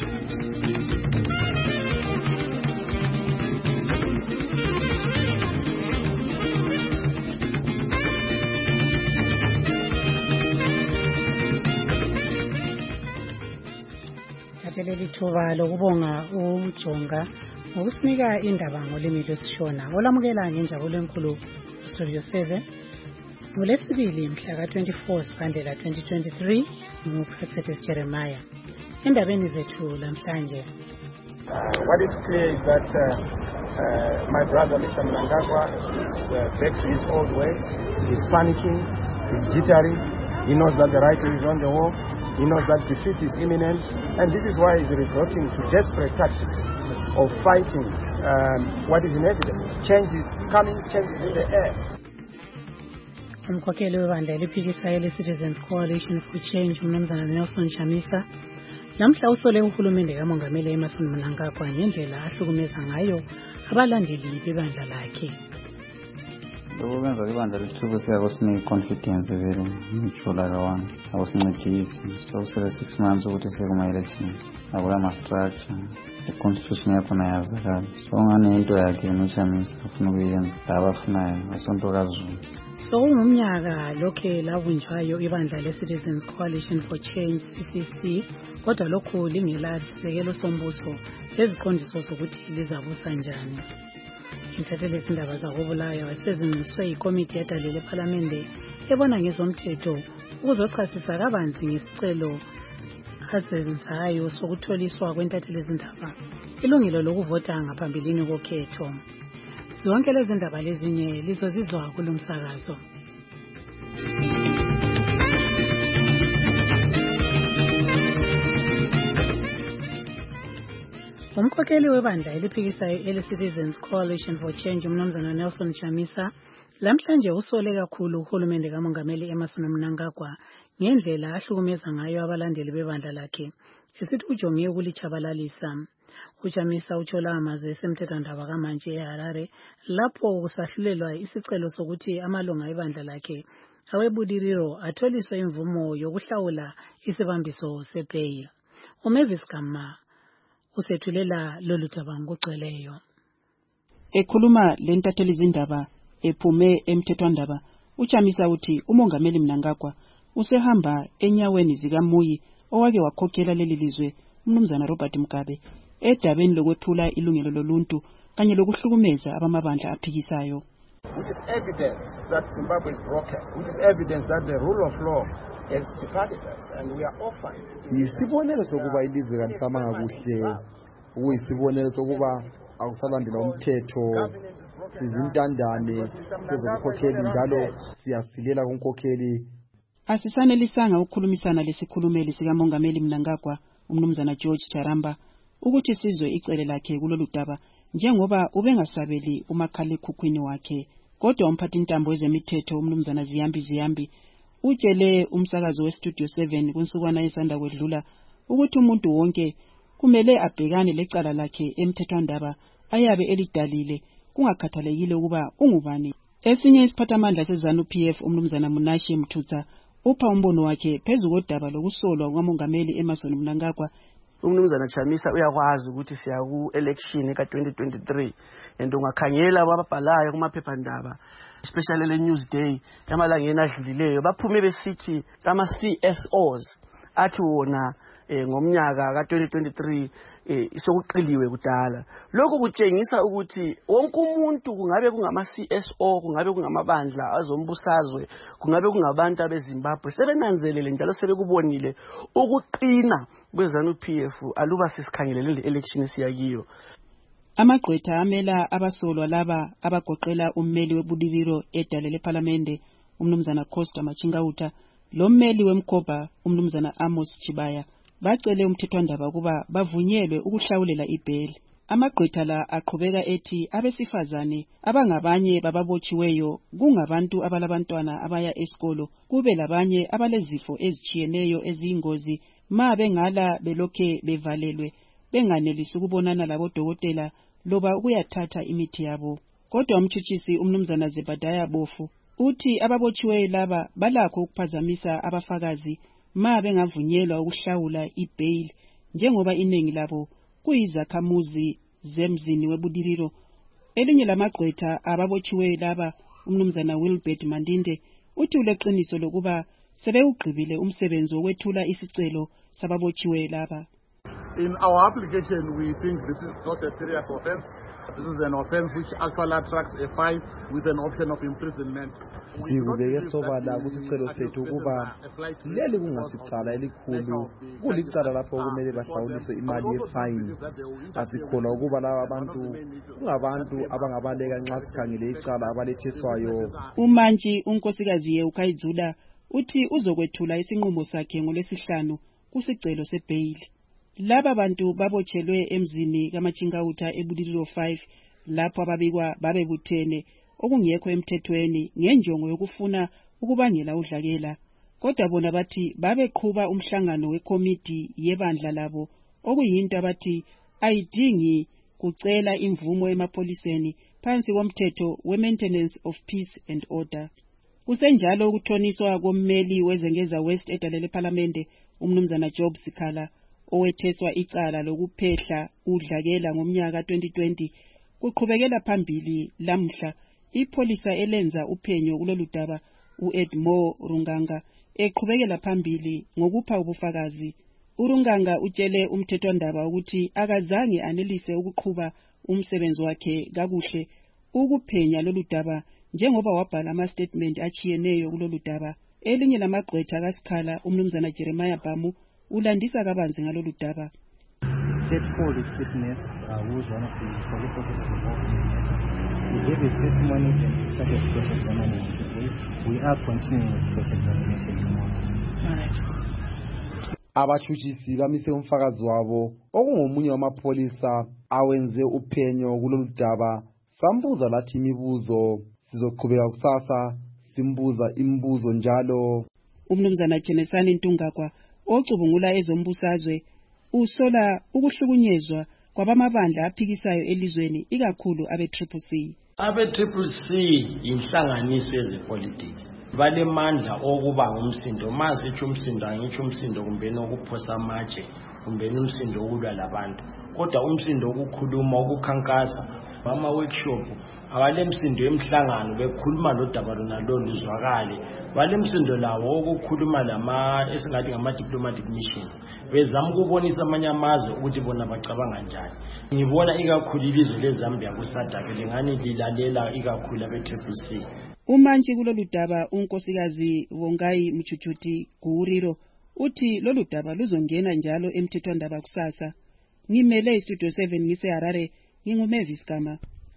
Speaker 23: Leli thuba lokubonga uJonga ngokusinika indaba ngolimi lwesishona. Olamukela ngenjabulo enkulu Studio 7 ngolesibili mhla ka-24 Sibandela 2023 nguProfessor Jeremiah. Endabeni zethu namhlanje.
Speaker 4: What is clear is that my brother Mr. Mnangagwa is back to his old ways. He's panicking, he's jittery. He knows that the right is on the wall. He knows that defeat is imminent, and this is why he's resorting to desperate tactics of fighting what is inevitable. Change is coming, change is in the air.
Speaker 23: Umkhokheli webandla eliphikisayo le-Citizens Coalition for Change uMnumzana Nelson Chamisa namhla usole uhulumende kamongameli Emmerson Mnangagwa ngendlela ahlukumeza ngayo abalandeli bebandla lakhe.
Speaker 24: Lokwenza ibandla lethuba siyakusinika confidence vele ngijula kawana akusincedisi sokusele 6 months ukuthi sekuma-election akula ma-structure i-constitution yakhona yazakala so ngane into yakhe uMchamisa afuna ukuyenza abafunayo ngasonto kaZulu.
Speaker 23: Sokungumnyaka lokhe labunjwayo ibandla le-Citizens Coalition for Change CCC kodwa lokhu lingelasisekelo sombuso leziqondiso zokuthi lizabusa njani. Intatheli izindaba zakobulayo wasezinxuswe ikomiti yadalele ePhalamende ebona ngezomthetho ukuzochasisa kabanzi ngesicelo asezenzayo sokutholiswa kwentatheli izindaba ilungelo lokuvota ngaphambilini kokhetho. Zonke lezi ndaba lezinye lizozizwa kulomsakazo. Umkhokheli webandla eliphikisayo ele-Citizens Coalition for Change uMnumzana Nelson Chamisa lamhlanje usole kakhulu uhulumende kamongameli Emmerson Mnangagwa ngendlela ahlukumeza ngayo abalandeli bebandla lakhe esithi ujonge ukulichabalalisa. UChamisa utshola amazwi esemthethwandaba kamanje eHarare lapho kusahlulelwa isicelo sokuthi amalunga ebandla lakhe awebudiriro atholiswe imvumo yokuhlawula isibambiso sePay. uMavis Gama usethulela lolu daba ngokugcweleyo.
Speaker 25: Ekhuluma lentatheli izindaba ephume emthethwandaba uChamisa uthi umongameli Mnangagwa usehamba enyaweni zikaMuyi owake wakhokhela leli lizwe uMnumzana Robert Mugabe edabeni lokwethula ilungelo loluntu kanye lokuhlukumeza abamabandla aphikisayo.
Speaker 4: Which is evidence that Zimbabwe is broken, which is evidence that the rule of law has departed us and we are orphaned.
Speaker 26: Yisibonelo sokuba ilizwe kalisamanga kuhle, uyisibonelo sokuba akusalandela umthetho, sizintandane kwezokukhokheli njalo siyasilela kunkokheli.
Speaker 25: Asisanelisanga ukukhulumisana lesikhulumeli sikamongameli Mnangagwa uMnumzana George Charamba ukuthi sizwe icele lakhe kulolu daba njengoba ubengasabeli umakhalekhukhwini wakhe. Kodwa umphathi intambo wezemithetho uMnumzana Ziyambi utshele umsakazo weStudio 7 kunsukwana esanda kwedlula ukuthi umuntu wonke kumele abhekane lecala lakhe emthethwandaba ayabe elidalile kungakhathalekile ukuba ungubani. Esinye isiphathamandla seZANU-PF uMnumzana Munashe Mthutsa upha umbono wakhe phezu kodaba lokusolwa kwamongameli Emmerson Mnangagwa.
Speaker 27: uMnumzana Chamisa uyakwazi ukuthi siya ku-election ka-2023 and ungakhangela ababhalayo kumaphephandaba especially le Newsday emalangeni adlulileyo baphume besithi ama-CSOs athi wona ngomnyaka ka-2023 sokuqiliwe kudala. Lokho kutshengisa ukuthi wonke umuntu kungabe kungama CSO, kungabe kungamabandla azombusazwe, kungabe kungabantu abeZimbabwe sebenanzelele njalo sebekubonile ukuqina kweZANU-PF aluba sisikhangelele le election siyakiyo.
Speaker 25: Amagqwetha amela abasolwa laba abagoqela ummeli webudiliro edale leParlamente umnumzana Costa Machingauta lo mmeli wemkhoba umnumzana Amos Chibaya bacele umthethwandaba kuba bavunyelwe ukuhlawulela ibheli. Amagqwetha la aqhubeka ethi abesifazane abangabanye bababotshiweyo kungabantu abalabantwana abaya esikolo kube labanye abalezifo ezitshiyeneyo eziyingozi ma bengala belokhe bevalelwe benganelisi ukubonana labodokotela loba ukuyathatha imithi yabo. Kodwa umtshutshisi umnumzana Zebadiah Bofu uthi ababotshiweyo laba balakho ukuphazamisa abafakazi ma bengavunyelwa ukuhlawula ibail njengoba iningi labo kuyizakhamuzi zemzini webudiliro. Elinye lamagqwetha ababotshiweyo laba umnumzana Wilbert Mandinde uthi uleqiniso lokuba sebewugqibile umsebenzi wokwethula isicelo sababotshiweyo laba.
Speaker 5: In our application, we think this is not a serious offense. This is an offense which actually attracts a fine with an option of imprisonment.
Speaker 6: Sikubeke sobala kusicelo sethu ukuba leli kungasicala elikhulu kulicala lapho kumele bahlawulise imali yefine. Asikholwa ukuba laba abantu kungabantu abangabaleka nxa sikhangele icala abalethiswayo.
Speaker 25: Umantshi unkosikazi Yeukayidzula uthi uzokwethula isinqumo sakhe ngolwesihlanu kusicelo sebail. Laba bantu babotshelwe emzini kaMachingauta ebudiliro 5 lapho ababikwa babebuthene okungekho emthethweni ngenjongo yokufuna ukubangela udlakela. Kodwa bona bathi babeqhuba umhlangano wekomiti yebandla labo okuyinto abathi ayidingi kucela imvumo emapoliseni phansi komthetho we-Maintenance of Peace and Order. Kusenjalo ukuthoniswa kommeli wezengeza West edale leParlamente umnumzana Job Sikhala owetheswa icala lokuphehla udlakela ngomnyaka 2020 kuqhubekela phambili. Lamhla ipolisa elenza uphenyo kuloludaba uEdmore Runganga eqhubekela phambili ngokupha ubufakazi. uRunganga utshele umthethwandaba ukuthi akazange anelise ukuqhuba umsebenzi wakhe kakuhle ukuphenya loludaba njengoba wabhala ama-statement achiyeneyo kuloludaba. Elinye lamagqwetha kaSikhala umnumzana Jeremiah Bamu ulandisa kabanzi ngaloludaba.
Speaker 7: State called its witness, who was one of the police officers involved in the matter. He gave his testimony and we started cross-examining him today. We are continuing with cross-examination tomorrow.
Speaker 6: Abachutshisi bamise umfakazi wabo okungomunye wamapolisa awenze uphenyo kuloludaba. Sambuza lathi imibuzo, sizoqhubeka kusasa simbuza imibuzo njalo.
Speaker 25: Umnumzana Chenesani Ntungakwa ocubungula ezombusazwe usola ukuhlukunyezwa kwabamabandla aphikisayo elizweni ikakhulu abe-CCC.
Speaker 8: Abe-CCC inhlanganiso yezepolitiki balemandla okuba ngumsindo. Masitsho umsindo angitsho umsindo kumbeni okuphosa amatshe kumbeni umsindo okulwa labantu, kodwa umsindo okukhuluma ukukhankasa ama-workshop abalemsindo emhlangano bekhuluma lodaba lona loluzwakale. Balemsindo lawo ukukhuluma lama esingathi ngama-diplomatic missions bezama ukubonisa amanye amazwe ukuthi bona bacabanga njani. Ngibona ikakhulu ilizwe leZambia kuSADC lingani lilalela ikakhulu abe-CCC.
Speaker 25: Umantshi kuloludaba unkosikazi Wongai Mchuchuti Guuriro uthi loludaba luzongena njalo emthethwandaba kusasa. Ngimele iStudio 7 ngise-Harare, nginguMavis Gama.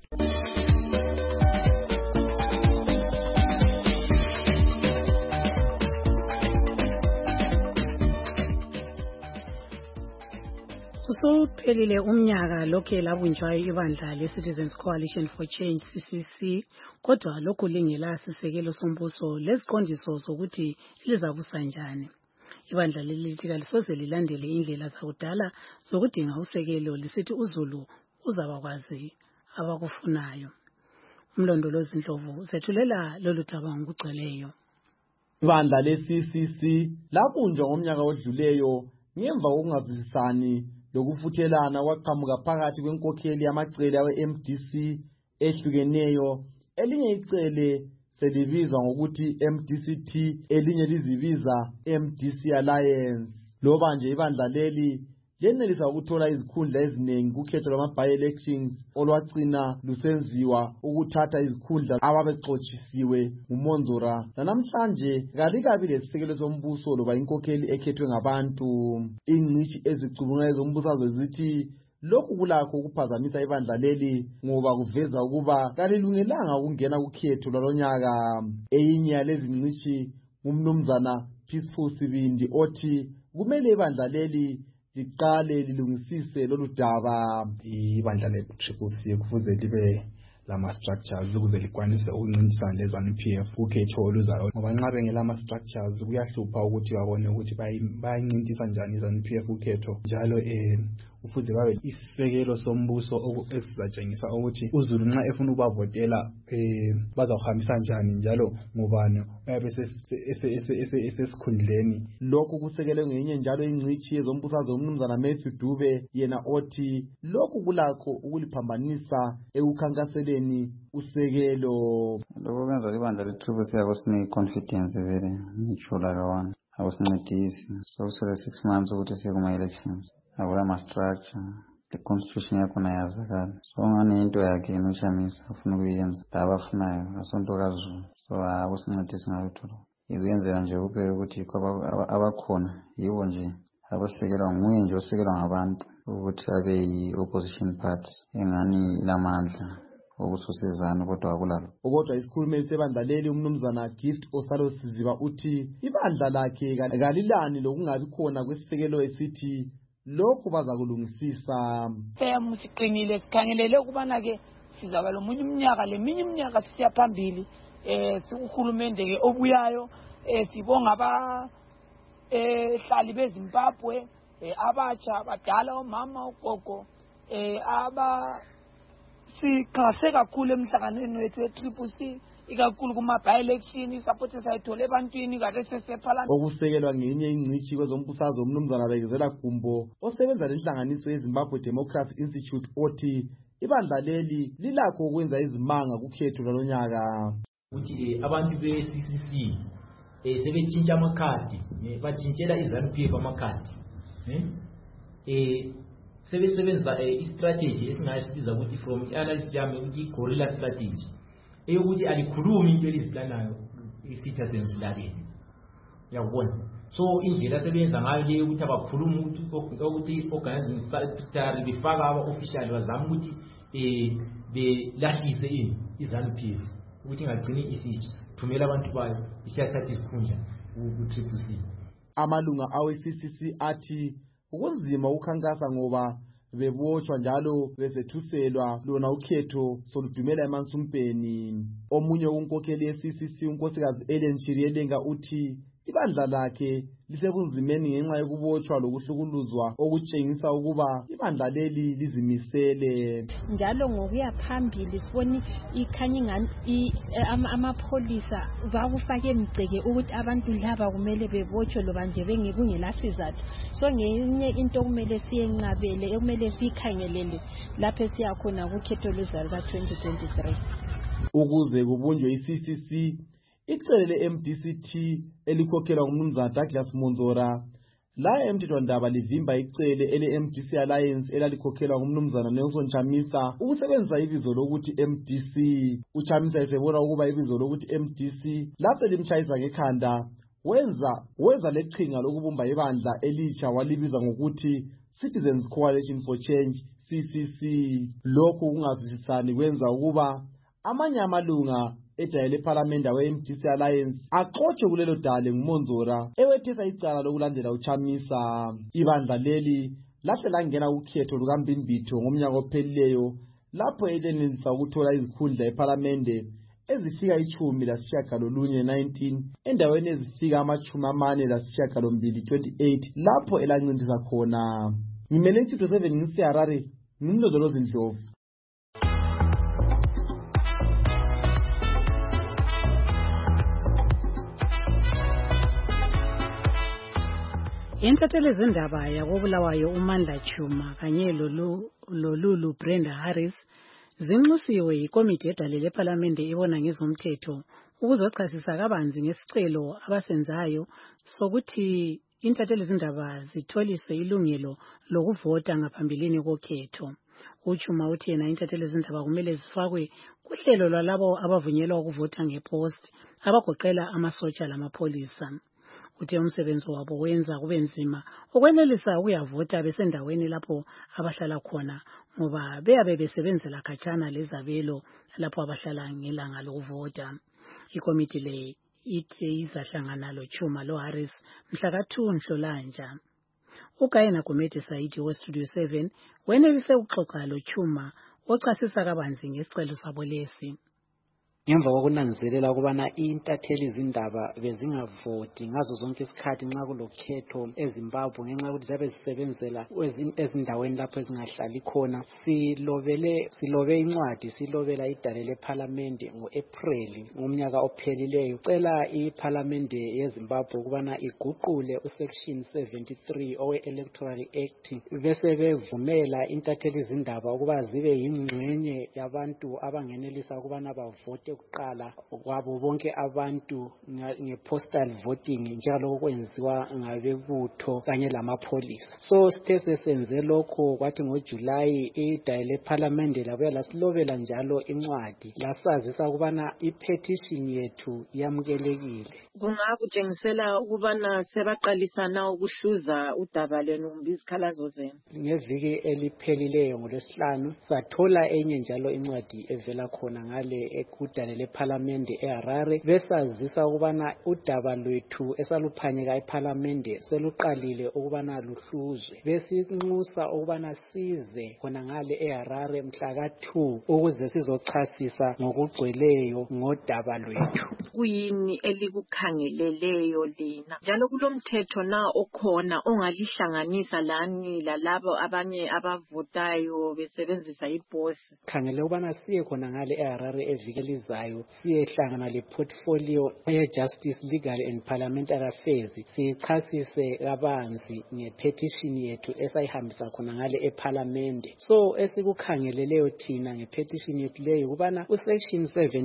Speaker 23: Usuphelile umnyaka lokhe labunjwa ibandla le-Citizens Coalition for Change CCC, kodwa lokhu lingela sisekelo sombuso leziqondiso zokuthi lizabusa njani. Ibandla lelithi kalisoze lilandele indlela zakudala zokudinga usekelo, lisithi uZulu uzabakwazi abakufunayo. Umlondolozi Ndlovu usethulela lolu daba ngokugcweleyo.
Speaker 6: Ibandla le-CCC labunjwa ngomnyaka odluleyo ngemva kokungazwisisani lokufuthelana kwaqhamuka phakathi kwenkokheli yamacele awe-MDC ehlukeneyo. Elinye icele selibizwa ngokuthi MDC-T, elinye lizibiza MDC Alliance. Loba nje ibandla leli
Speaker 26: yenelisa ukuthola izikhundla eziningi kukhetho lwama-by-elections olwagcina lusenziwa ukuthatha izikhundla ababexotshisiwe nguMonzora. Namhlanje kalikabi lesisekelo sombuso loba inkokheli ekhethwe ngabantu. Ingcitshi ezicubungula ezombusazwe zithi lokhu kulakho ukuphazamisa ibandla leli ngoba kuveza ukuba kalilungelanga ukungena kukhetho lwalonyaka. Eyinye yalezi ngcitshi ngumnumzana Peaceful Sibindi othi kumele ibandla leli liqale lilungisise lolu daba.
Speaker 9: Ibandla le-Triple-C kufuze libe lama-structures ukuze likwanise ukuncintisana le-ZANU-PF kukhetho oluzayo, ngoba nxa bengelama-structures kuyahlupha ukuthi babone ukuthi bayayincintisa njani i-ZANU-PF kukhetho. Njalo kufuze babe isisekelo sombuso esizatshengisa ukuthi uZulu nxa efuna ukubavotela bazawuhambisa njani njalo ngubani oyabe esesikhundleni.
Speaker 26: Lokhu kusekelwe ngenye njalo ingcitshi yezombusazwe umnumzana Matthew Dube, yena othi lokhu kulakho ukuliphambanisa ekukhankaseleni usekelo.
Speaker 24: Lokho kwenza ibandla le-Triple-C akusinike-confidence vele ngitsho lakawana akusincedisi. Sokusele 6 months ukuthi siye kuma-elections. Akulama-structure, le-constitution yakhona yazakala. So ngani into yakhe uChamisa afuna ukuyenza abafunayo asonto kaZulu. So akusincedisi ngalutho. Izenzela nje kuphela ukuthi abakhona yiwo nje abasekelwa nguye nje osekelwa ngabantu ukuthi abe yi-opposition party engani ilamandla okusosezana kodwa akulalo.
Speaker 26: Kodwa isikhulumeli sebandla leli umnumzana Gift Osalo Siziba uthi ibandla lakhe kalilani lokungabi khona kwesisekelo esithi lokhu bazakulungisisa.
Speaker 10: Musiqinile sikhangelele ukubana ke sizaba lomunye umnyaka leminye iminyaka sisiya phambili sikuhulumende ke obuyayo sibonga hlali beZimbabwe abatsha abadala omama ugogo siqhase kakhulu emhlanganweni wethu we-Triple-C ikakhulu kuma-by-election support sayithola ebantwini kade sesephalana.
Speaker 26: Okusekelwa ngenye ingcitshi kwezombusazwe umnumzana Bekezela Gumbo osebenza lenhlanganiso yeZimbabwe Democracy Institute othi ibandla leli lilakho ukwenza izimanga kukhetho lwalonyaka.
Speaker 11: Ukuthi abantu be-CCC sebetshintsha amakhadi batshintshela iZANU-PF amakhadi sebesebenzisa i-strategy esingayisiza ukuthi from i-analysis yami ukuthi i-gorilla strategy eyokuthi alikhulumi into eliziplanayo isitha sensilaleni. Uyabona, so indlela sebenza ngayo le ukuthi abakhuluma ukuthi organizing secretary befaka aba-official bazama ukuthi belahlise iZANU-PF ukuthi ingagcini isithumela abantu bayo isiyathatha isikhundla ku-Triple-C.
Speaker 26: Amalunga awe-CCC athi ukunzima ukukhankasa ngoba bebotshwa njalo besethuselwa lona ukhetho soludumela emansumpeni. Omunye unkokheli ye-CCC unkosikazi Ellen Chirielenga uthi ibandla lakhe lisebunzimeni ngenxa yokubotshwa lokuhlukuluzwa okutshengisa ukuba ibandla leli lizimisele.
Speaker 12: Njalo ngokuya phambili sibona ikhanya ingani amapholisa bakufake emgceke ukuthi abantu laba kumele bebotshwe loba nje kungela sizathu. So ngenye into kumele siyenqabele kumele sikhangelele lapho siyakhona kukhetho lwezayo ka-2023
Speaker 26: ukuze kubunjwe i-CCC. Icele le-MDCT elikhokhelwa ngumnumzana Douglas Monzora la emthethwandaba livimba icele ele-MDC Alliance elalikhokhelwa ngumnumzana Nelson Chamisa ukusebenzisa ibizo lokuthi MDC. UChamisa esebona ukuba ibizo lokuthi MDC lapho limshayisa ngekhanda wenza leqhinga lokubumba ibandla elitsha walibiza ngokuthi Citizens Coalition for Change CCC. Lokhu kungazwisisani kwenza ukuba amanye amalunga edayele eParliament we-MDC Alliance axotshe kulelo dale nguMonzora ewethesa icala lokulandela uChamisa. Ibandla leli lahle langena ukhetho lukaMbimbitho ngomnyaka ophelileyo lapho elenelisa ukuthola izikhundla eParliament ezifika 19 endaweni ezifika 48 28 lapho elancindisa khona. Ngimele iStudio 7 ngisiHarare ngimlondolozi Ndlovu.
Speaker 23: Intatheli zindaba yakobulawayo uMandla Chuma kanye lolulu Brenda Harris zinxusiwe ikomiti edalele eParliament ibona ngezomthetho ukuzochasisa kabanzi ngesicelo abasenzayo sokuthi intatheli zindaba zitholiswe ilungelo lokuvota ngaphambilini kokhetho. Uchuma uthi yena intatheli zindaba kumele zifakwe kuhlelo lwalabo abavunyelwa ukuvota ngepost abagoqela amasotsha lamapholisa. Uthe umsebenzi wabo wenza kube nzima ukwenelisa ukuyavota besendaweni lapho abahlala khona ngoba beyabe besebenzela khatshana lezabelo lapho abahlala ngelanga lokuvota. Ikomiti le ithi izahlangana loChuma loHarris mhla ka-2 Nhlolanja. UGayena Gumede Saidi weStudio 7 wenelise ukuxoxa loChuma ochasisa kabanzi ngesicelo sabo lesi.
Speaker 13: Ngemva kokunanzelela ukubana intatheli zindaba bezingavoti ngazo zonke isikhathi nxa kulokhetho eZimbabwe ngenxa yokuthi zabe zisebenzela ezindaweni lapho ezingahlali khona, silobe incwadi silobela idale lePhalamende ngo-April ngomnyaka ophelileyo cela iPhalamende yeZimbabwe ukubana iguqule uSection 73 owe-Electoral Act bese bevumela intatheli zindaba ukuba zibe yingxenye yabantu abangenelisa ukubana bavote ukuqala kwabo bonke abantu nge-postal voting njalo kwenziwa ngabebutho kanye lamapholisa. So sithe sesenze lokho kwathi ngoJulayi idale lePhalamende labuya lasilobela njalo incwadi lasazisa ukubana ipetition yethu yamukelekile.
Speaker 14: Kungakutshengisela ukubana sebaqalisana ukuhluza udaba lwenu kumbe izikhalazo zenu.
Speaker 13: Ngeviki eliphelileyo ngoLwesihlanu sathola enye njalo incwadi evela khona ngale ekudala lePhalamende eHarare besazisa ukubana udaba lwethu esaluphanyeka ePhalamende seluqalile ukubana luhluzwe. Besinxusa ukubana size khona ngale eHarare mhla ka-2 ukuze sizochasisa ngokugcweleyo ngodaba lwethu.
Speaker 14: Kuyini elikukhangeleleyo lina? Njalo kulomthetho na okhona ongalihlanganisa lani lalabo abanye abavotayo besebenzisa iposi?
Speaker 13: Khangele ukubana siye khona ngale eHarare eviki elizayo siyehlangana leportfolio ye-Justice, Legal and Parliamentary Affairs sichasise kabanzi ngepetition yethu esayihambisa khona ngale ePhalamende. So esikukhangeleleyo thina ngepetition yethu leyo ukubana uSection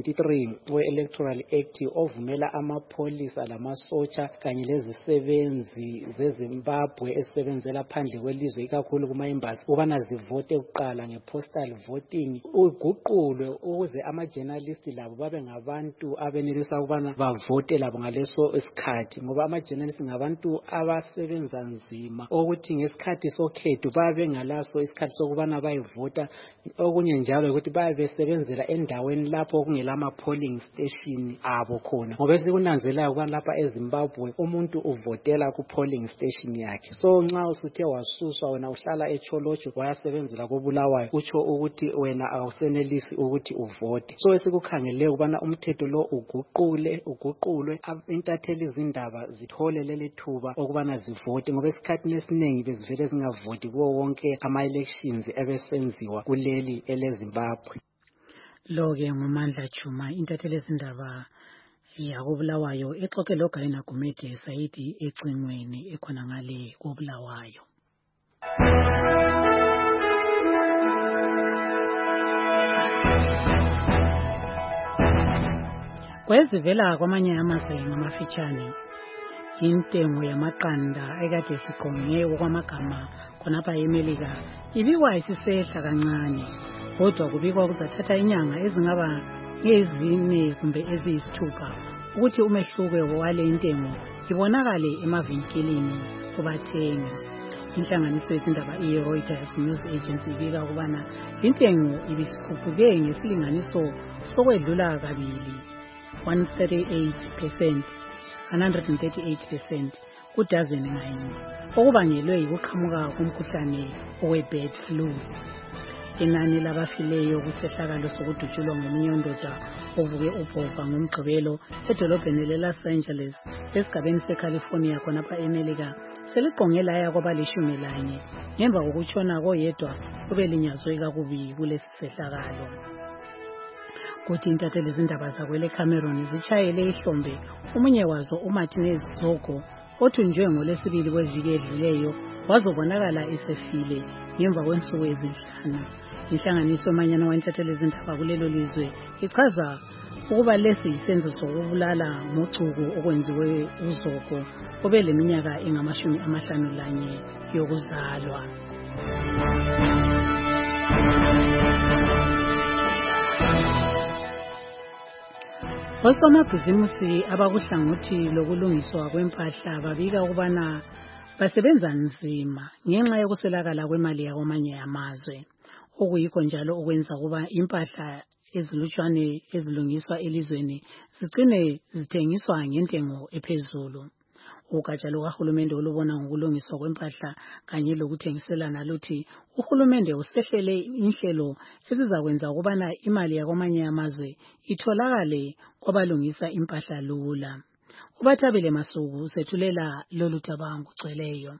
Speaker 13: 73 we-Electoral Act ovumela amapholisa lamasotsha kanye lezisebenzi zeZimbabwe esebenzela phandle kwelizwe ikakhulu kuma-embassy ukubana zivote kuqala nge-postal voting uguqulwe ukuze ama-journalist labo babe ngabantu abenelisa ukubana bavote labo ngaleso isikhathi ngoba ama-journalist ngabantu abasebenza nzima ukuthi ngesikhathi sokhetho babe ngalaso isikhathi sokubana bayivota. Okunye njalo ukuthi babe besebenzela endaweni lapho kungela ama-polling station abo khona ngoba sikunanzelayo ukubana lapha eZimbabwe umuntu uvotela ku-polling station yakhe. So nxa usuthe wasuswa wena uhlala eCholocho wayasebenzela koBulawayo kutsho ukuthi wena awusenelisi ukuthi uvote. So esikukhangelele ukubana umthetho lo uguqulwe intatheli zindaba zithole leli thuba ukubana zivote ngoba esikhathini esiningi bezivele zingavoti kuwo wonke ama-elections ebesenziwa kuleli eleZimbabwe.
Speaker 23: Lo-ke nguMandla Chuma intatheli zindaba yakoBulawayo exoxe loGayena Gumede Saidi ecingweni ekhona ngale koBulawayo. Kwezivela kwamanye amazwe ngamafitshane intengo yamaqanda ekade siqonge okwamagama khonapha eMelika ibikwa isisehla kancane kodwa kubikwa kuzathatha inyanga ezingaba ngezine kumbe eziyisithupha ukuthi umehluko wale intengo ibonakale emavinkilini kubathengi. Inhlanganiso yezindaba iReuters News Agency ibika ukubana intengo ibisikhuphuke ngesilinganiso sokwedlula kabili 138% kudazeni nganye okubangelwe yikuqhamuka komkhuhlane owe-bird flu. Inani labafileyo kusehlakalo sokudutshulwa ngomunye undoda ovuke ubhobha ngomgqibelo edolobheni leLos Angeles esigabeni seCalifornia khonapha eMelika seliqonge laya kwaba-11 ngemva kokutshona koyedwa obelinyazwe kakubi kulesi sehlakalo. Kuthi intatheli zindaba zakwele Cameroon zitshayele ihlombe omunye wazo uMartinez Zogo othunjwe ngolesibili kweviki edluleyo wazobonakala esefile ngemva kwensuku ezinhlanu. Inhlanganiso manyana wentatheli zindaba kulelo lizwe ichaza ukuba lesi isenzo sokubulala ngocuku okwenziwe uZogo obeleminyaka engama51 yokuzalwa. Osomabhizimusi abakuhlangothi lokulungiswa kwempahla babika ukubana basebenza nzima ngenxa yokuswelakala kwemali yakwamanye amazwe, okuyikho njalo okwenza kuba impahla ezilutshwane ezilungiswa elizweni zigcine zithengiswa ngentengo ephezulu. Ugatsha lukahulumende olubona ngokulungiswa kwempahla kanye lokuthengiselana luthi uhulumende usehlele inhlelo ezizakwenza ukubana imali yakwamanye amazwe itholakale kwabalungisa impahla lula. Ubathabile Masuku usethulela lolu daba ngokugcweleyo.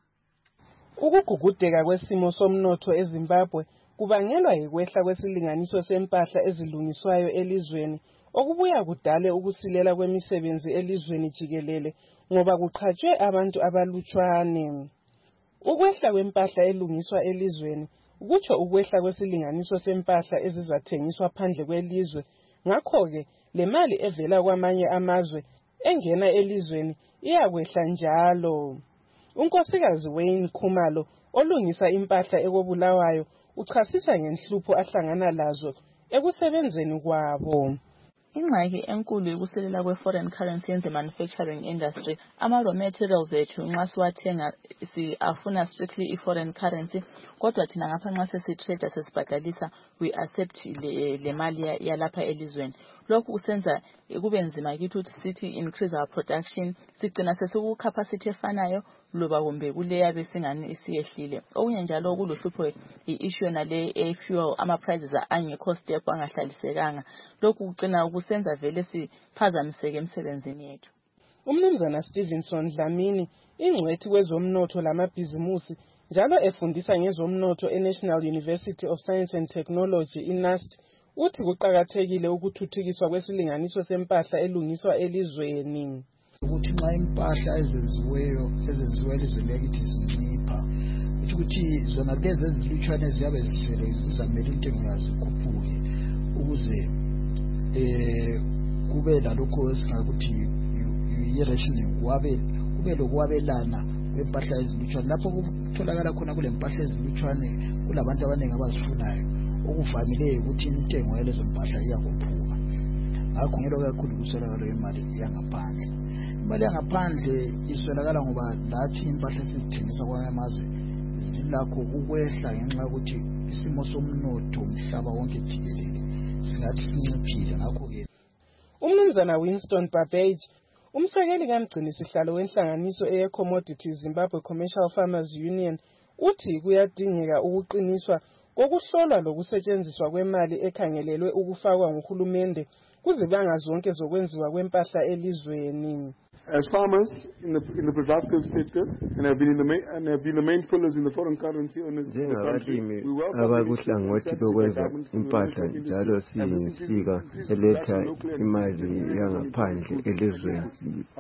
Speaker 15: Ukugugudeka kwesimo somnotho eZimbabwe kubangelwa yikwehla kwesilinganiso sempahla ezilungiswayo elizweni, okubuya kudale ukusilela kwemisebenzi elizweni jikelele ngoba kuqhatshwe abantu abalutshwane. Ukwehla kwempahla elungiswa elizweni kutsho ukwehla kwesilinganiso sempahla ezizathengiswa phandle kwelizwe. Ngakho-ke le mali evela kwamanye amazwe engena elizweni iyakwehla njalo. Unkosikazi Wayne Khumalo olungisa impahla ekobulawayo uchasisa ngenhlupho ahlangana lazo ekusebenzeni kwabo.
Speaker 16: Ingxaki enkulu yokuselela kwe-foreign currency in the manufacturing industry. Ama-raw materials ethu nxa siwathenga afuna strictly i-foreign currency, kodwa thina ngapha nxa sesi-trade sesibhadalisa we accept le mali yalapha elizweni. Lokhu kusenza kube nzima kithi ukuthi sithi increase our production, sigcina sesiku-capacity efanayo loba kumbe kuleya besingani isiyehlile. Okunye njalo kuluhlupho i-issue yonale e-fuel, ama-prices angekho stable, angahlalisekanga. Lokhu kugcina kusenza vele siphazamiseke emsebenzini yethu.
Speaker 15: Umnumzana Stevenson Dlamini, ingcwethi kwezomnotho lamabhizimusi, njalo efundisa ngezomnotho eNational University of Science and Technology, iNUST, uthi kuqakathekile ukuthuthukiswa kwesilinganiso sempahla elungiswa elizweni.
Speaker 18: Ukuthi nxa impahla ezenziwa elizweni lakithi zincipha, ukuthi zona lezi ezilutshwane ziyabe zisele zizamele intengo yazo ikhuphuke ukuze kube lalokho esingakuthi i-rationing, kube lokwabelana kwempahla ezilutshwane. Lapho kutholakala khona kule mpahla ezilutshwane kulabantu abaningi abazifunayo, okuvamileyo ukuthi intengo yalezo mpahla iyakhuphuka. Ngakho ngelo kakhulu kuswelakala imali yangaphandle. Imali yangaphandle iswelakala ngoba lathi impahla esizithengisa kwamanye amazwe zilakho ukwehla ngenxa yokuthi isimo somnotho umhlaba wonke jikelele singathi sinciphile. Ngakho-ke
Speaker 15: Umnumzana Winston Babbage, umsekeli kamgcini sihlalo wenhlanganiso eye-Commodity Zimbabwe Commercial Farmers Union, uthi kuyadingeka ukuqiniswa kokuhlolwa lokusetshenziswa kwemali ekhangelelwe ukufakwa nguhulumende kuzibanga zonke zokwenziwa kwempahla elizweni.
Speaker 19: As farmers in the productive sector and have been the main fillers in the foreign currency owners in the country, we welcome
Speaker 20: abakuhlangothi lokwenza impahla njalo siyisika eletha imali yangaphandle elizweni.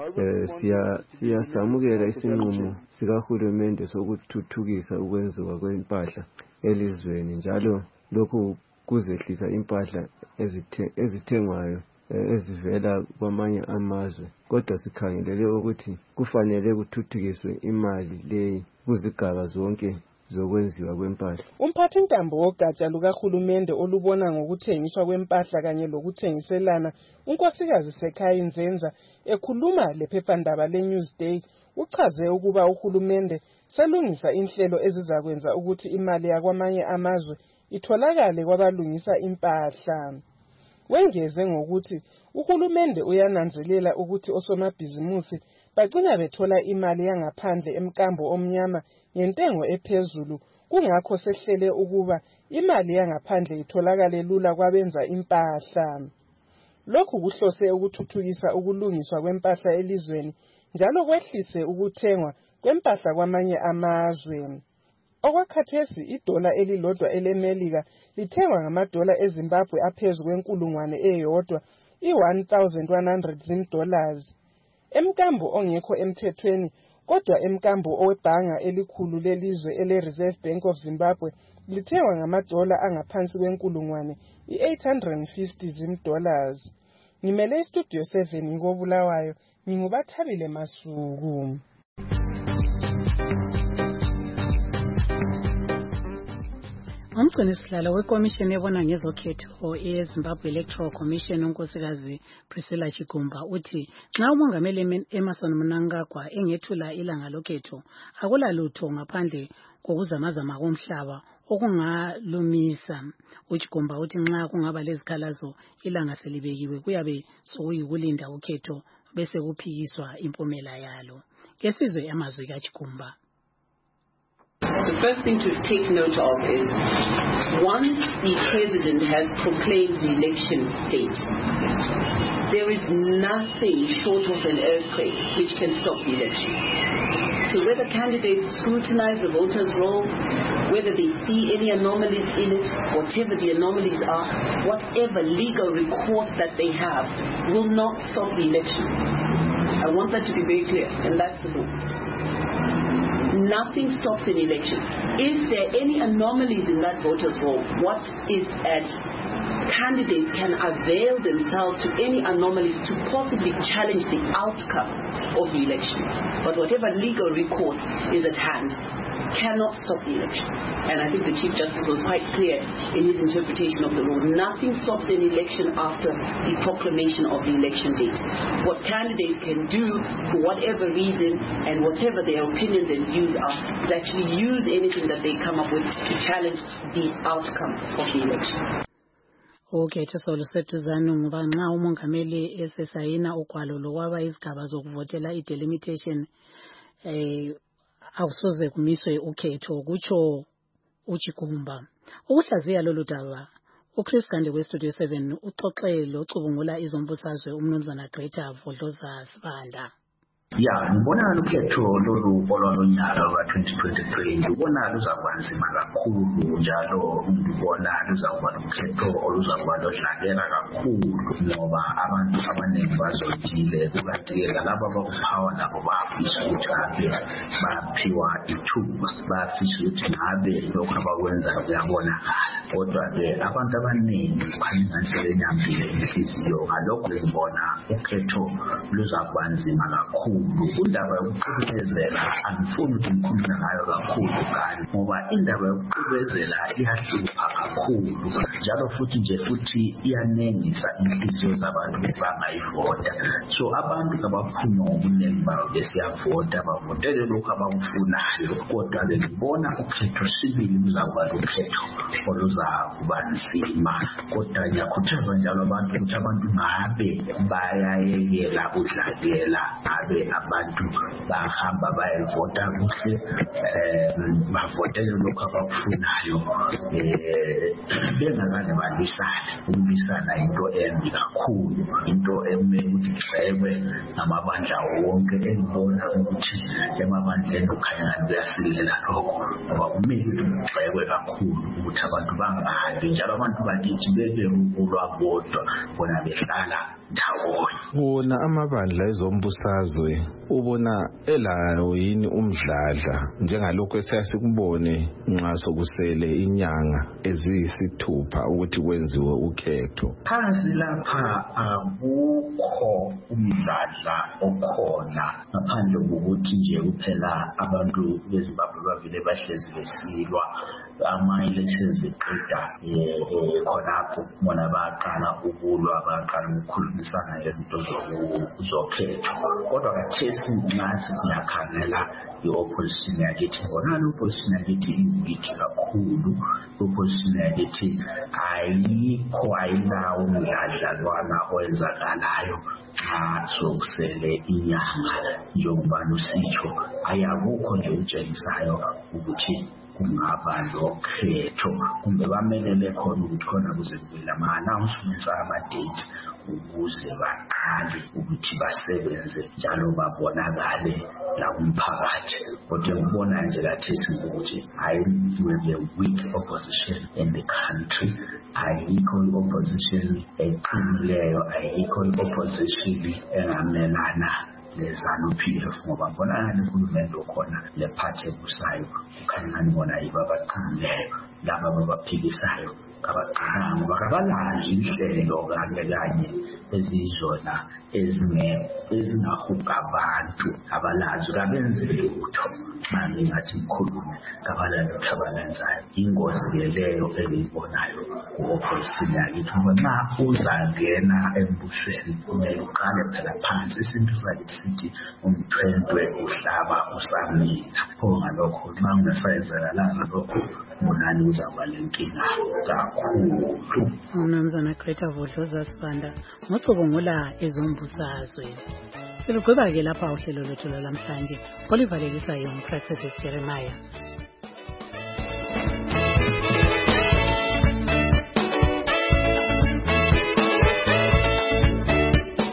Speaker 20: Siyasamukela isinqumo sikahulumende sokuthuthukisa ukwenziwa kwempahla elizweni, njalo lokhu kuzehlisa impahla ezithengwayo ezivela kwamanye amazwe. Kodwa sikhangelele ukuthi kufanele kuthuthukiswe imali leyi kuzigaba zonke zokwenziwa kwempahla.
Speaker 15: Umphathintambo wogatsha lukahulumende olubona ngokuthengiswa kwempahla kanye lokuthengiselana, unkosikazi Sekhaya Nzenza, ekhuluma lephephandaba le-Newsday, uchaze ukuba uhulumende selungisa inhlelo ezizakwenza ukuthi imali yakwamanye amazwe itholakale kwabalungisa impahla. Wengeze ngokuthi uhulumende uyananzelela ukuthi osomabhizimusi bagcina bethola imali yangaphandle emkambo omnyama ngentengo ephezulu, kungakho sehlele ukuba imali yangaphandle itholakale lula kwabenza impahla. Lokhu kuhlose ukuthuthukisa ukulungiswa kwempahla elizweni njalo kwehlise ukuthengwa kwempahla kwamanye amazwe. Okwakhathesi idola elilodwa elemelika lithengwa ngamadola eZimbabwe aphezu kwenkulungwane eyodwa, i-$1,100 dollars. Emkambo ongekho emthethweni, kodwa emkambo owebhanga elikhulu lelizwe ele-Reserve Bank of Zimbabwe lithengwa ngamadola angaphansi kwenkulungwane, i-$850 dollars. Ngimele istudio 7 ngobulawayo, ngingubathabile Masuku.
Speaker 23: Umgcini sihlalo wekomishini ebona ngezokhetho eZimbabwe Electoral Commission unkosikazi Priscilla Chigumba uthi nxa umongameli Emmerson Mnangagwa engethula ilanga lokhetho akulalutho ngaphandle kokuzamazama komhlaba okungalumisa. Uchigumba uthi nxa kungaba lezikhalazo ilanga selibekiwe kuyabe sokuyikulinda ukhetho bese kuphikiswa impumela yalo. Kesizwe amazwi kaChigumba.
Speaker 1: The first thing to take note of is, once the president has proclaimed the election date, there is nothing short of an earthquake which can stop the election. So whether candidates scrutinize the voters' roll, whether they see any anomalies in it, whatever the anomalies are, whatever legal recourse that they have will not stop the election. I want that to be very clear, and that's the law. Nothing stops an election. If there are any anomalies in that voters' roll, what is at candidates can avail themselves to any anomalies to possibly challenge the outcome of the election. But whatever legal recourse is at hand cannot stop the election. And I think the Chief Justice was quite clear in his interpretation of the law. Nothing stops an election after the proclamation of the election date. What candidates can do for whatever reason and whatever their opinions and views are is actually use anything that they come up with to challenge the outcome of the election.
Speaker 23: Okay, solusetuzana ngoba nxa umongameli esesayina ukwalo lokwaba izigaba zokuvotela i-delimitation awusoze kumiswe ukhetho kutsho uChigumba. Ukuhlaziya lolu daba uChris Gande weStudio 7 uxoxele ocubungula izombusazwe umnumzana Greta Vodloza Sibanda.
Speaker 2: Ngibona ukhetho lolu olwalonyaka wa-2023 ngibona luzakwanzima kakhulu njalo ngibona luzakuba ukhetho oluzakuba lodlakela kakhulu ngoba abantu abaningi bazodile kukanti-ke laba abakuphawa nabo bafisa ukuthi ngabe baphiwa ithuba bafisa ukuthi ngabe lokhu abakwenza kuyabonakala kodwa-ke abantu abaningi kukhanya ingani sebenyambile inhliziyo ngalokho ngibona ukhetho luzakuba nzima kakhulu. Indaba yokuqhubezela angifuni ukuthi ngikhulume ngayo kakhulu kani ngoba indaba yokuqhubezela iyahlupha kakhulu njalo futhi iyanengisa inhliziyo zabantu bangayivota. So abantu abaphuma ngobuningi babo besiyavota bavotele lokhu abakufunayo kodwa-ke ngibona ukhetho sibili luzakuba lukhetho oluzakuba nzima kodwa ngiyakhuthaza njalo abantu ukuthi abantu ngabe bayayekela udlakela ngabe abantu bahamba bayevota kuhle bavotele lokhu abakufunayo bengakane balwisane. Ukulwisana into embi kakhulu, into emele ukuthi igxekwe ngamabandla wonke. Engibona ukuthi emabandleni kukhanya kuyasilela lokho ngoba kumele ukuthi kugxekwe kakhulu ukuthi abantu bangahambi njalo abantu bakithi bebe ukulwa bodwa bona behlala ndawonye.
Speaker 3: Wona amabandla ezombusazwe ubona elayo yini umdladla njengalokho esesikubone nxa sokusele inyanga eziyisithupha ukuthi kwenziwe ukhetho?
Speaker 2: Phansi lapha akukho umdladla okhona ngaphandle kokuthi nje kuphela abantu beZimbabwe bavele bahlezi besilwa ama-elections eqeda khonapho bona baqala ukulwa baqala ukukhulumisana ngezinto zokhetho. Kodwa kathesi nxa siyakhangela i-opposition yakithi ngona i-opposition yakithi ingiki kakhulu. I-opposition yakithi ayinawo umdladlalwana owenzakalayo nxa sokusele inyanga njengoba lusitsho ayakukho nje utshengisayo ukuthi kungaba lokhetho kumbe bamelele khona ukuthi khona kuze kube lama-announcements ama-date ukuze baqale ukuthi basebenze njalo babonakale lakumphakathi. Kodwa ngibona nje kathesi ukuthi we have a weak opposition in the country. Ayikho i-opposition eqinileyo, ayikho i-opposition engamelana leZANU-PF ngoba ngibona uhulumende okhona lephathi ebusayo kukhanya ngibona yibo abaqinileyo laba abaphikisayo ngabaqhamu bakabalazi ihlelo kanye ezizona ezingahuga abantu abalazi kabenzi lutho manje ngathi ikhulume kabalalo abalenzayo ingozi leyo elibonayo ngopolisi yakithi ngoba nxa uzangena embusweni kumele uqale phela phansi isinto sakithi umthwentwe uhlaba usamila ngalokho nxa ungasayenzakalanga lokho munani uzaba lenkinga kakhulu.
Speaker 23: Umnumzana Greta Vodloza Sibanda ngocubungula ezombusazwe. Silugqiba ke lapha uhlelo lwethu lwalamhlanje olivalekisa yona Praxis Jeremiah.